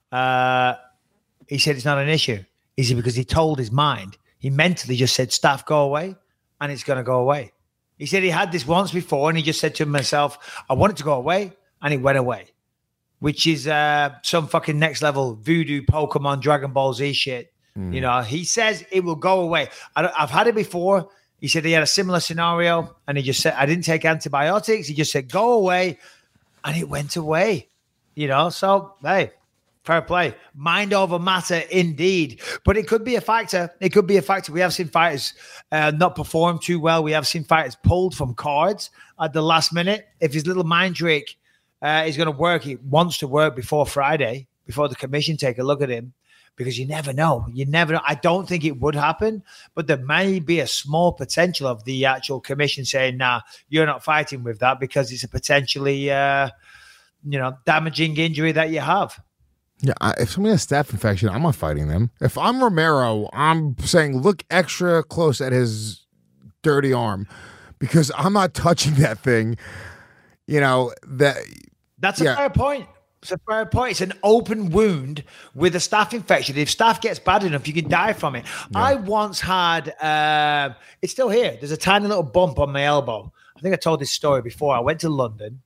uh, he said it's not an issue. Is it because he told his mind? He mentally just said, staph, go away, and it's going to go away. He said he had this once before, and he just said to himself, I want it to go away, and it went away, which is uh, some fucking next level voodoo Pokemon Dragon Ball Z shit. Mm. You know, he says it will go away. I don't, I've had it before. He said he had a similar scenario, and he just said, I didn't take antibiotics. He just said, go away, and it went away. You know, so, hey, fair play. Mind over matter indeed. But it could be a factor. It could be a factor. We have seen fighters uh, not perform too well. We have seen fighters pulled from cards at the last minute. If his little mind trick uh, is going to work, he wants to work before Friday, before the commission take a look at him. Because you never know. You never know. I don't think it would happen, but there may be a small potential of the actual commission saying, nah, you're not fighting with that because it's a potentially, uh, you know, damaging injury that you have.
Yeah, I, if somebody has staph infection, I'm not fighting them. If I'm Romero, I'm saying look extra close at his dirty arm because I'm not touching that thing. You know, that.
That's
yeah.
a fair point. It's a fair point. It's an open wound with a staph infection. If staph gets bad enough, you can die from it. Yeah. I once had, uh, it's still here. There's a tiny little bump on my elbow. I think I told this story before. I went to London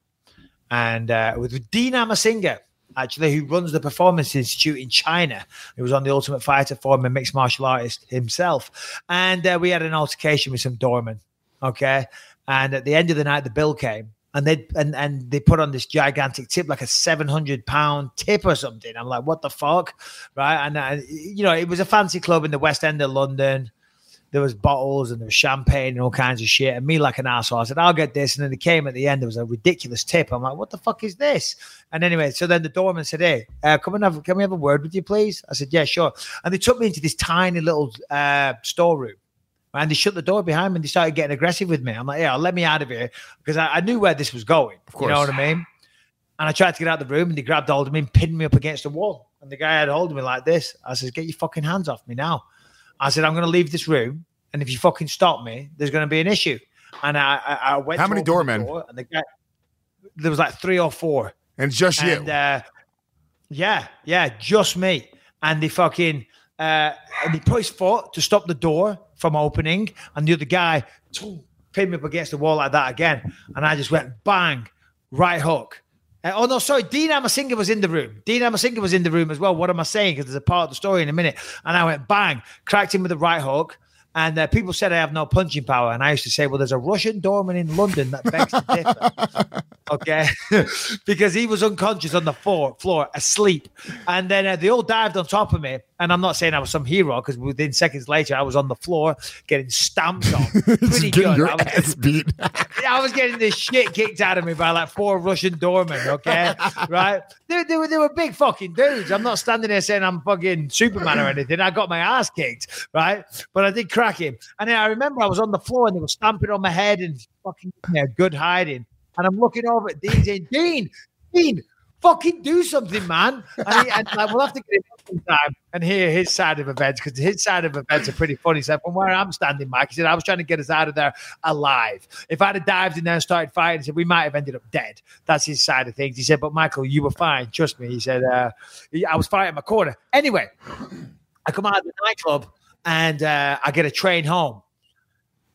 and uh, with Dean Amasinga, actually, who runs the Performance Institute in China. He was on the Ultimate Fighter forum, a mixed martial artist himself. And uh, we had an altercation with some doormen. Okay. And at the end of the night, the bill came. And they and, and they put on this gigantic tip, like a seven hundred pound tip or something. I'm like, what the fuck? Right. And, uh, you know, it was a fancy club in the West End of London. There was bottles and there was champagne and all kinds of shit. And me like an asshole, I said, I'll get this. And then it came at the end. There was a ridiculous tip. I'm like, what the fuck is this? And anyway, so then the doorman said, hey, uh, come and have, can we have a word with you, please? I said, yeah, sure. And they took me into this tiny little uh, storeroom. And they shut the door behind me and they started getting aggressive with me. I'm like, yeah, let me out of here. Because I, I knew where this was going. Of course. You know what I mean? And I tried to get out of the room and they grabbed hold of me and pinned me up against the wall. And the guy had hold of me like this. I said, get your fucking hands off me now. I said, I'm going to leave this room. And if you fucking stop me, there's going to be an issue. And I, I, I went.
How many doormen?
Door and the guy, there was like three or four.
And just you.
And, uh, yeah, yeah, just me. And they fucking, uh, and he put his foot to stop the door from opening, and the other guy pinned me up against the wall like that again, and I just went bang, right hook. Uh, oh no, sorry, Dean Amasinga was in the room. Dean Amasinga was in the room as well. What am I saying? Because there's a part of the story in a minute. And I went bang, cracked him with a right hook. And uh, people said I have no punching power. And I used to say, well, there's a Russian doorman in London that begs to differ. Okay. Because he was unconscious on the floor, floor asleep. And then uh, they all dived on top of me. And I'm not saying I was some hero because within seconds later, I was on the floor getting stamped on. Pretty good.
Your
I was
ass
getting,
beat.
I was getting this shit kicked out of me by like four Russian doormen. Okay. Right. They, they, were, they were big fucking dudes. I'm not standing there saying I'm fucking Superman or anything. I got my ass kicked. Right. But I did crack him. And then I remember I was on the floor and they were stamping on my head and fucking yeah, good hiding. And I'm looking over at Dean saying, Dean, Dean, fucking do something, man. And, he, and like, we'll have to get him sometime and hear his side of events because his side of events are pretty funny. He said, from where I'm standing, Mike, he said, I was trying to get us out of there alive. If I'd have dived in there and started fighting, he said, we might have ended up dead. That's his side of things. He said, but Michael, you were fine. Trust me. He said, uh, I was fighting my corner. Anyway, I come out of the nightclub and uh, I get a train home.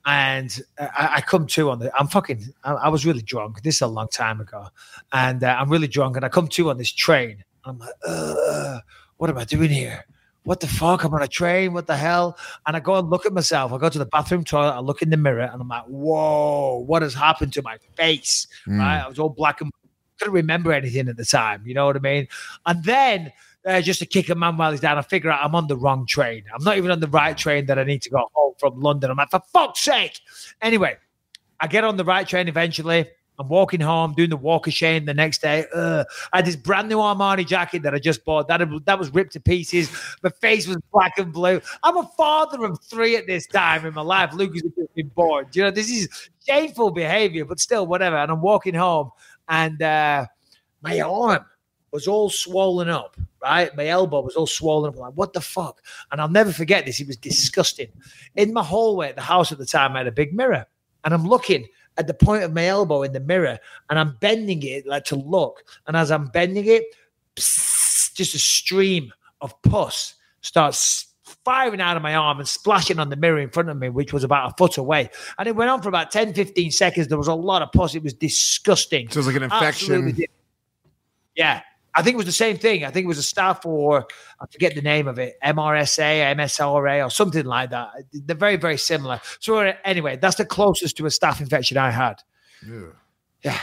And I, I come to on the, I'm fucking, I, I was really drunk. This is a long time ago. And uh, I'm really drunk. And I come to on this train. I'm like, uh, what am I doing here? What the fuck? I'm on a train. What the hell? And I go and look at myself. I go to the bathroom toilet. I look in the mirror and I'm like, whoa, what has happened to my face? Mm. Right? I was all black and couldn't remember anything at the time. You know what I mean? And then uh, just to kick a man while he's down, I figure out I'm on the wrong train. I'm not even on the right train that I need to go home from London. I'm like, for fuck's sake. Anyway, I get on the right train eventually. I'm walking home, doing the walk of shame the next day. Ugh. I had this brand new Armani jacket that I just bought. That, that was ripped to pieces. My face was black and blue. I'm a father of three at this time in my life. Lucas has just been born. You know, this is shameful behavior, but still, whatever. And I'm walking home, and uh, my arm was all swollen up, right? My elbow was all swollen up. I'm like, what the fuck? And I'll never forget this. It was disgusting. In my hallway at the house at the time, I had a big mirror, and I'm looking at the point of my elbow in the mirror, and I'm bending it like to look. And as I'm bending it, psst, just a stream of pus starts firing out of my arm and splashing on the mirror in front of me, which was about a foot away. And it went on for about ten, fifteen seconds. There was a lot of pus. It was disgusting.
So it was like an infection.
Yeah. I think it was the same thing. I think it was a staph, or I forget the name of it, M R S A, M S R A, or something like that. They're very, very similar. So anyway, that's the closest to a staph infection I had.
Yeah.
Yeah.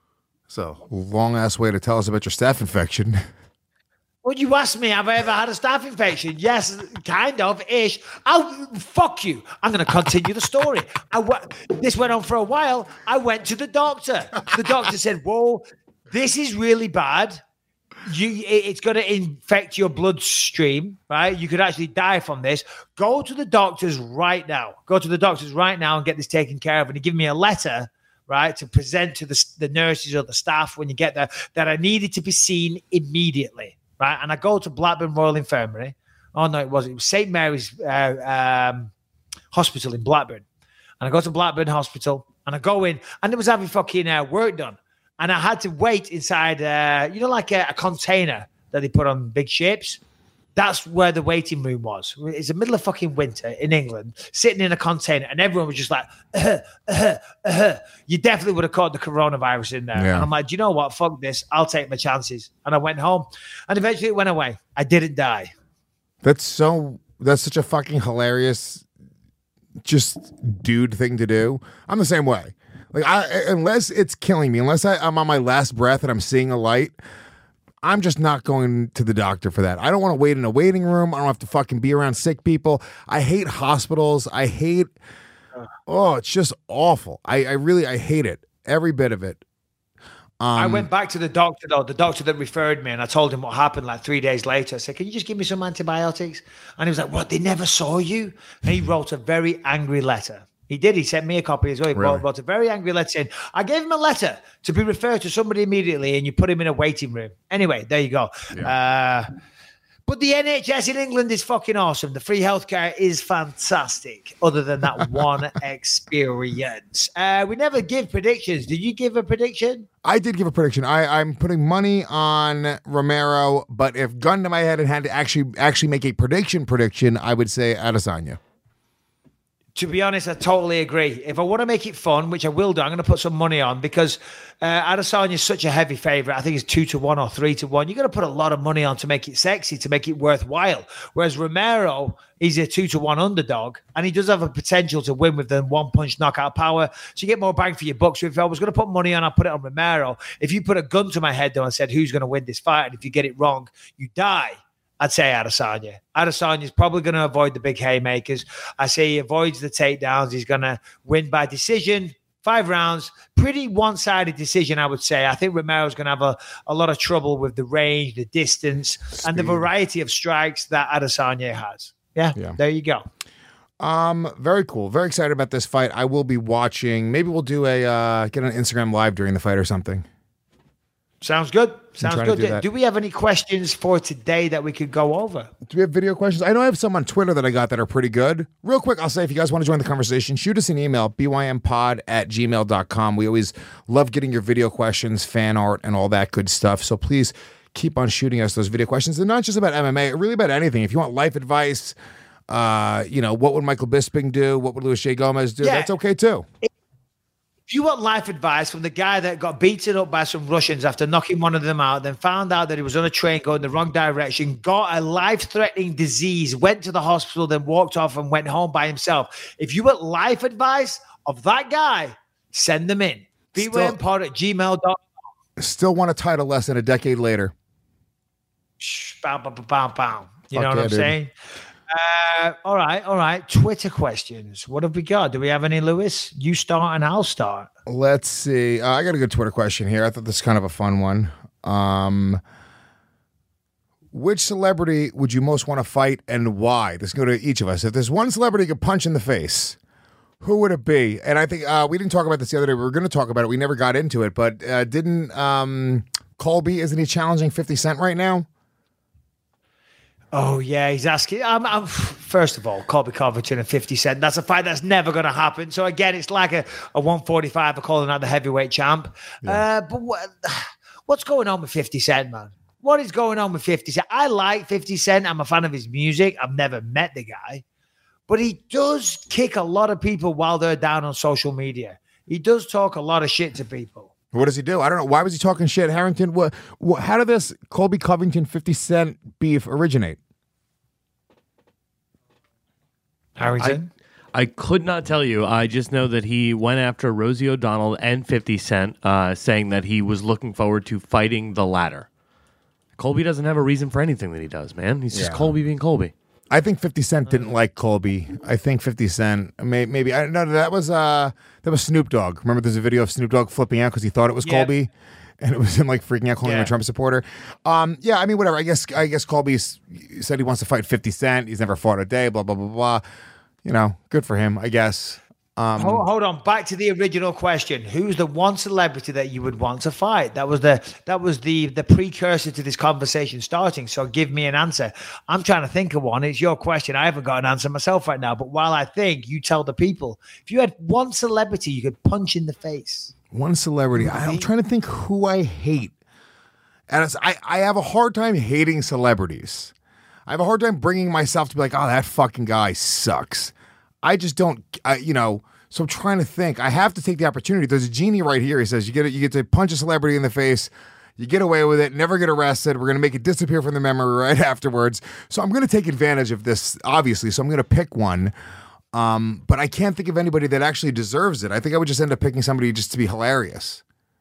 So long ass way to tell us about your staph infection.
Well, you asked me, have I ever had a staph infection? Yes, kind of, ish. I'll fuck you. I'm going to continue the story. I w- this went on for a while. I went to the doctor. The doctor said, whoa, this is really bad. You, it's going to infect your bloodstream, right? You could actually die from this. Go to the doctors right now. Go to the doctors right now and get this taken care of. And he gave me a letter, right, to present to the, the nurses or the staff when you get there, that I needed to be seen immediately, right? And I go to Blackburn Royal Infirmary. Oh, no, it wasn't. It was Saint Mary's uh, um, Hospital in Blackburn. And I go to Blackburn Hospital, and I go in, and it was having fucking uh, work done. And I had to wait inside, uh, you know, like a, a container that they put on big ships. That's where the waiting room was. It's the middle of fucking winter in England, sitting in a container, and everyone was just like, uh, uh, uh. You definitely would have caught the coronavirus in there.
Yeah.
And I'm like, do you know what? Fuck this. I'll take my chances. And I went home, and eventually it went away. I didn't die.
That's so, that's such a fucking hilarious, just dude thing to do. I'm the same way. Like, I, unless it's killing me, unless I, I'm on my last breath and I'm seeing a light, I'm just not going to the doctor for that. I don't want to wait in a waiting room. I don't have to fucking be around sick people. I hate hospitals. I hate, oh, it's just awful. I, I really, I hate it. Every bit of it. Um,
I went back to the doctor, though, the doctor that referred me, and I told him what happened like three days later. I said, can you just give me some antibiotics? And he was like, what, they never saw you? And he wrote a very angry letter. He did. He sent me a copy as well. He
really?
wrote a very angry letter saying, I gave him a letter to be referred to somebody immediately, and you put him in a waiting room. Anyway, there you go. Yeah. Uh, but the N H S in England is fucking awesome. The free healthcare is fantastic, other than that one experience. Uh, we never give predictions. Did you give a prediction?
I did give a prediction. I, I'm putting money on Romero, but if gun to my head and had to actually actually make a prediction prediction, I would say Adesanya.
To be honest, I totally agree. If I want to make it fun, which I will do, I'm going to put some money on, because uh, Adesanya is such a heavy favorite. I think it's two to one or three to one. You've got to put a lot of money on to make it sexy, to make it worthwhile. Whereas Romero, he's a two to one underdog, and he does have a potential to win with the one punch knockout power. So you get more bang for your buck. So if I was going to put money on, I'd put it on Romero. If you put a gun to my head, though, and said, who's going to win this fight? And if you get it wrong, you die. I'd say Adesanya. Adesanya is probably going to avoid the big haymakers. I say he avoids the takedowns. He's going to win by decision, five rounds. Pretty one-sided decision, I would say. I think Romero's going to have a, a lot of trouble with the range, the distance, Speed. and the variety of strikes that Adesanya has. Yeah, yeah, there you go.
Um, very cool. Very excited about this fight. I will be watching. Maybe we'll do a uh, get on Instagram Live during the fight or something.
Sounds good. Sounds good.
Do,
do, do we have any questions for today that we could go over?
Do we have video questions? I know I have some on Twitter that I got that are pretty good. Real quick, I'll say, if you guys want to join the conversation, shoot us an email, b y m pod at gmail dot com. We always love getting your video questions, fan art, and all that good stuff. So please keep on shooting us those video questions. And not just about M M A, really about anything. If you want life advice, Uh, you know, what would Michael Bisping do? What would Luis J. Gomez do?
Yeah.
That's okay too.
If you want life advice from the guy that got beaten up by some Russians after knocking one of them out, then found out that he was on a train going the wrong direction, got a life-threatening disease, went to the hospital, then walked off and went home by himself. If you want life advice of that guy, send them in. b w m pod at gmail dot com.
Still want a title lesson a decade later.
Shh, bow, bow, bow, bow, bow. You
Fuck
know what
yeah,
I'm
dude.
saying? Uh, all right, all right. Twitter questions. What have we got? Do we have any, Lewis? You start and I'll start.
Let's see. Uh, I got a good Twitter question here. I thought this is kind of a fun one. Um, which celebrity would you most want to fight and why? This can go to each of us. If there's one celebrity you could punch in the face, who would it be? And I think uh, we didn't talk about this the other day. We were going to talk about it. We never got into it. But uh, didn't um, Colby, isn't he challenging fifty Cent right now?
Oh, yeah, he's asking. I'm, I'm, first of all, Colby Covington and fifty Cent. That's a fight that's never going to happen. So, again, it's like a, a one forty-five for calling out the heavyweight champ. Yeah. Uh, but what, what's going on with fifty Cent, man? What is going on with fifty Cent? I like fifty Cent. I'm a fan of his music. I've never met the guy. But he does kick a lot of people while they're down on social media. He does talk a lot of shit to people.
What does he do? I don't know. Why was he talking shit, Harrington? What? what how did this Colby Covington fifty Cent beef originate?
Harrington?
I, I could not tell you. I just know that he went after Rosie O'Donnell and fifty Cent, uh, saying that he was looking forward to fighting the latter. Colby doesn't have a reason for anything that he does, man. He's just
Yeah.
Colby being Colby.
I think fifty Cent didn't like Colby. I think fifty Cent may, maybe I no that was uh that was Snoop Dogg. Remember, there's a video of Snoop Dogg flipping out because he thought it was
Yeah.
Colby, and it was him like freaking out, calling him
Yeah.
a Trump supporter. Um, yeah, I mean, whatever. I guess I guess Colby s- said he wants to fight fifty Cent. He's never fought a day. Blah blah blah blah. You know, good for him, I guess. Um,
Hold, hold on, back to the original question. Who's the one celebrity that you would want to fight? That was the that was the the precursor to this conversation starting. So give me an answer. I'm trying to think of one. It's your question. I haven't got an answer myself right now. But while I think, you tell the people. If you had one celebrity you could punch in the face.
One celebrity. I, I'm trying to think who I hate, and it's, I I have a hard time hating celebrities. I have a hard time bringing myself to be like, oh, that fucking guy sucks. I just don't, I, you know. So I'm trying to think. I have to take the opportunity. There's a genie right here. He says you get it. You get to punch a celebrity in the face. You get away with it. Never get arrested. We're going to make it disappear from the memory right afterwards. So I'm going to take advantage of this, obviously. So I'm going to pick one. Um, but I can't think of anybody that actually deserves it. I think I would just end up picking somebody just to be hilarious.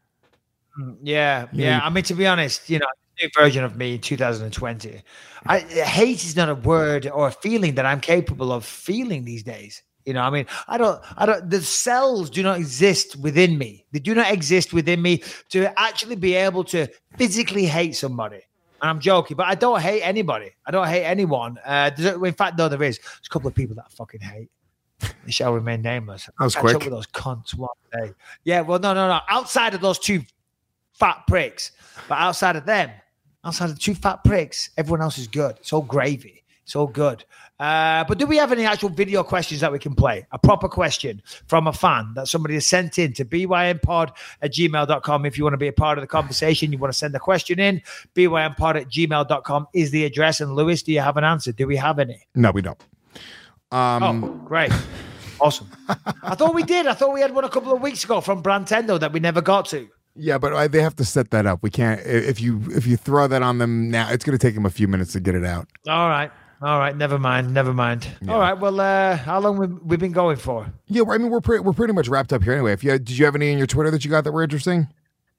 Yeah, yeah. I mean, to be honest, you know, new version of me in two thousand twenty. I, hate is not a word or a feeling that I'm capable of feeling these days. You know, I mean, I don't, I don't, the cells do not exist within me. They do not exist within me to actually be able to physically hate somebody. And I'm joking, but I don't hate anybody. I don't hate anyone. Uh, there's, in fact, no, there is. There's a couple of people that I fucking hate. They shall remain nameless.
That was
Catch
quick.
up with those cunts one day. Yeah, well, no, no, no. Outside of those two fat pricks, but outside of them, outside of the two fat pricks, everyone else is good. It's all gravy. It's all good. Uh, but do we have any actual video questions that we can play? A proper question from a fan that somebody has sent in to b y m pod at gmail dot com. If you want to be a part of the conversation, you want to send a question in, b y m pod at gmail dot com is the address. And Lewis, do you have an answer? Do we have any?
No, we don't. Um,
Oh, great. Awesome. I thought we did. I thought we had one a couple of weeks ago from Brantendo that we never got to.
Yeah, but I, they have to set that up. We can't. If you if you throw that on them now, it's going to take them a few minutes to get it out.
All right. All right. Never mind. Never mind.
Yeah.
All right. Well, uh, how long we we been going for?
Yeah, I mean we're pretty we're pretty much wrapped up here anyway. If you did you have any in your Twitter that you got that were interesting?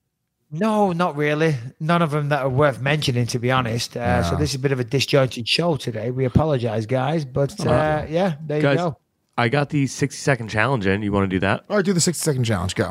No, not really. None of them that are worth mentioning, to be honest. Uh,
Yeah.
So this is a bit of a disjointed show today. We apologize, guys. But uh, yeah, there
Guys,
you go.
I got the sixty second challenge in. You want to do that?
All right, do the sixty second challenge. Go.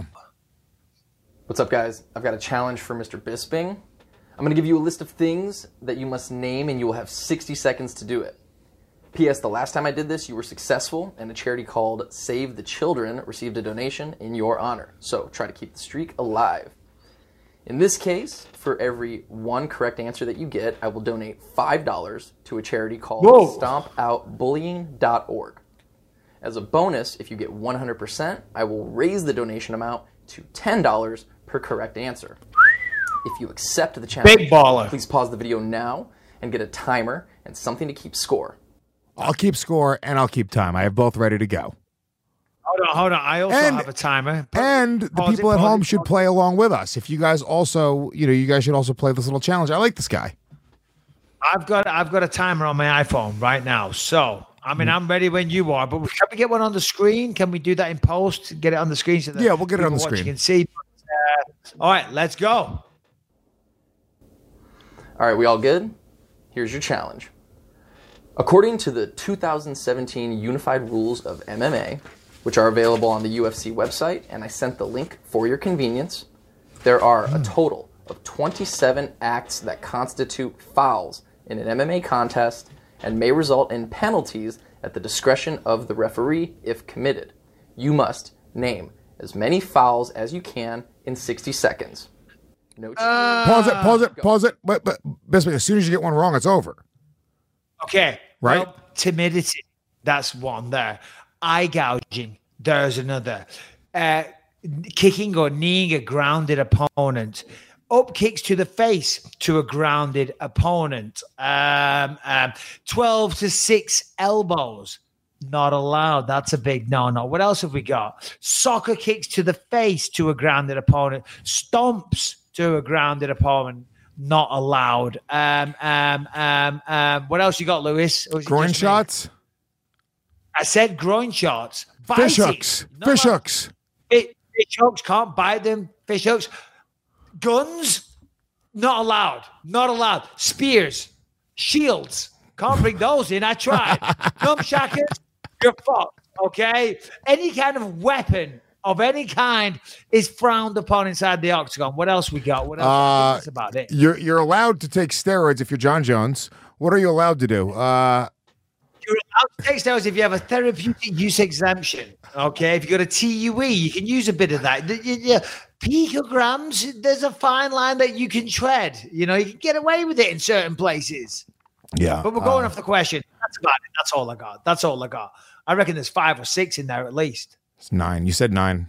What's up, guys? I've got a challenge for Mister Bisping. I'm going to give you a list of things that you must name, and you will have sixty seconds to do it. P S. The last time I did this, you were successful, and a charity called Save the Children received a donation in your honor. So try to keep the streak alive. In this case, for every one correct answer that you get, I will donate five dollars to a charity called
Whoa.
stomp out bullying dot org. As a bonus, if you get one hundred percent, I will raise the donation amount to ten dollars per correct answer. If you accept the challenge,
Big baller.
please pause the video now and get a timer and something to keep score.
I'll keep score and I'll keep time. I have both ready to go.
Hold on, hold on. I also
And-
have a timer.
And the
Pause it,
people at
pause
home
it,
should
pause it.
play along with us. If you guys also, you know, you guys should also play this little challenge. I like this guy.
I've got I've got a timer on my iPhone right now. So I mean, I'm ready when you are. But can we get one on the screen? Can we do that in post? Get it on the screen so that
Yeah, we'll get it on
people
the
watching
screen.
can see. Uh, all right, let's go.
All right, we all good? Here's your challenge. According to the two thousand seventeen Unified Rules of M M A, which are available on the U F C website, and I sent the link for your convenience, there are a total of twenty-seven acts that constitute fouls in an M M A contest and may result in penalties at the discretion of the referee if committed. You must name as many fouls as you can in sixty seconds. No cheating.
Pause it, pause it, pause it. But, but Bisping, as soon as you get one wrong, it's over.
Okay.
Right?
Well, timidity. That's one there. Eye gouging. There's another. Uh, kicking or kneeing a grounded opponent. Up kicks to the face to a grounded opponent. Um, um, twelve to six elbows. Not allowed. That's a big no-no. What else have we got? Soccer kicks to the face to a grounded opponent. Stomps to a grounded opponent. Not allowed. Um, um, um, um, what else you got, Lewis? Or is it
Groin
just me?
shots,
I said groin shots.
fish
Biting.
hooks,
Not
fish
allowed.
hooks.
Fish, fish hooks, can't bite them. Fish hooks. Guns, not allowed. Not allowed. Spears, shields, can't bring those in. I tried. Gumshackers, you're fucked. Okay? Any kind of weapon of any kind is frowned upon inside the octagon. What else we got? What else?
Uh,
That's about it.
You're you're allowed to take steroids if you're John Jones. What are you allowed to do? Uh,
You're allowed to take steroids if you have a therapeutic use exemption. Okay, if you got a T U E, you can use a bit of that. The- the- the Picograms, there's a fine line that you can tread. You know, you can get away with it in certain places.
yeah,
But we're going
uh,
off the question. That's about it. That's all I got. That's all I got. I reckon there's five or six in there at least.
It's nine. You said nine.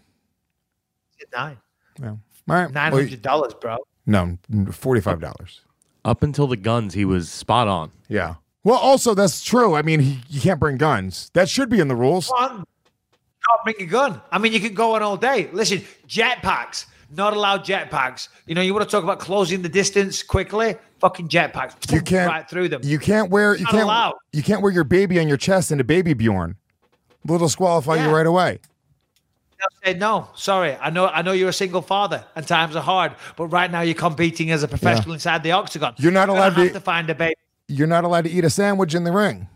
Nine.
Yeah. All right.
Nine
Well,
hundred dollars, bro.
no, forty-five dollars.
Up until the guns, he was spot on.
Yeah. Well, also that's true. I mean, he, you can't bring guns. That should be in the rules.
One, can't bring a gun. I mean, you could go on all day. Listen, jetpacks, not allowed jetpacks. You know, you want to talk about closing the distance quickly? Fucking jetpacks.
You can't
right through them.
You can't wear. You
Not
can't.
allowed.
You can't wear your baby on your chest into Baby Bjorn. They'll disqualify
Yeah.
you right away.
They'll say, no, sorry. I know I know you're a single father and times are hard, but right now you're competing as a professional inside the octagon.
You're not
Gonna
allowed
have
to-
to find a baby.
You're not allowed to eat a sandwich in the ring.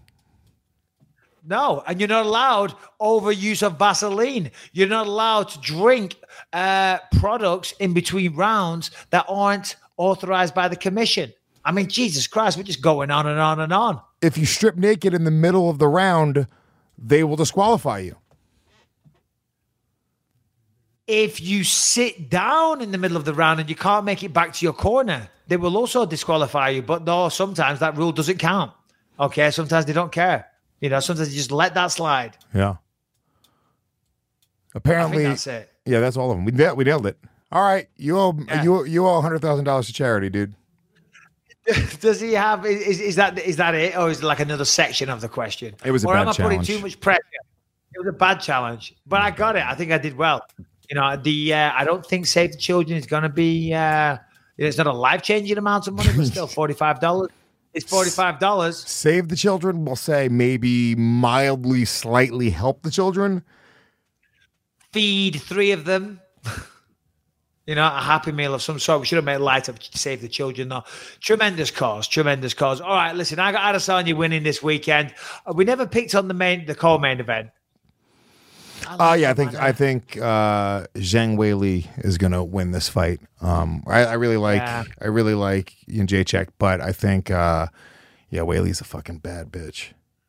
No, and you're not allowed overuse of Vaseline. You're not allowed to drink uh, products in between rounds that aren't authorized by the commission. I mean, Jesus Christ, we're just going on and on and on.
If you strip naked in the middle of the round, they will disqualify you.
If you sit down in the middle of the round and you can't make it back to your corner, they will also disqualify you. But no, sometimes that rule doesn't count. Okay, sometimes they don't care. You know, sometimes they just let that slide.
Yeah. Apparently,
I think that's it.
yeah, that's all of them. We nailed, we nailed it. All right, you owe
Yeah.
you you owe hundred thousand dollars to charity, dude.
Does he have? Is, is that is that it, or is it like another section of the question?
It was a
or
bad
am I putting
challenge.
too much pressure? It was a bad challenge, but I got it. I think I did well. You know, the uh, I don't think Save the Children is going to be. Uh, it's not a life changing amount of money, but still forty five dollars. It's forty five dollars.
Save the Children will say maybe mildly, slightly help the children.
Feed three of them. You know, a Happy Meal of some sort. We should have made light of Save the Children, though. Tremendous cause, tremendous cause. All right, listen, I got Adesanya winning this weekend. Uh, we never picked on the main, the co-main event.
Oh uh, yeah, I think I think uh, Zhang Weili is gonna win this fight. Um, I, I really like
Yeah.
I really like Ian Jacek, but I think uh, yeah, Weili's a fucking bad bitch.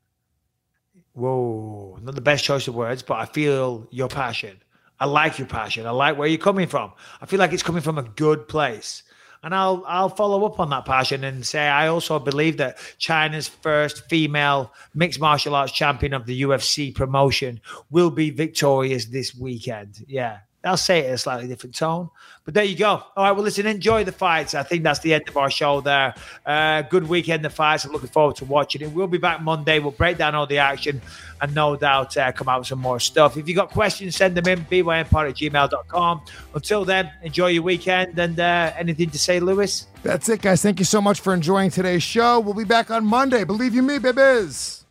Whoa, not the best choice of words, but I feel your passion. I like your passion. I like where you're coming from. I feel like it's coming from a good place. And I'll I'll follow up on that passion and say I also believe that China's first female mixed martial arts champion of the U F C promotion will be victorious this weekend. Yeah, They'll say it in a slightly different tone. But there you go. All right, well, listen, enjoy the fights. I think that's the end of our show there. Uh, good weekend, the fights. I'm looking forward to watching it. We'll be back Monday. We'll break down all the action and no doubt uh, come out with some more stuff. If you've got questions, send them in, b y n pod at gmail dot com. Until then, enjoy your weekend. And uh, anything to say, Lewis?
That's it, guys. Thank you so much for enjoying today's show. We'll be back on Monday. Believe you me, babies.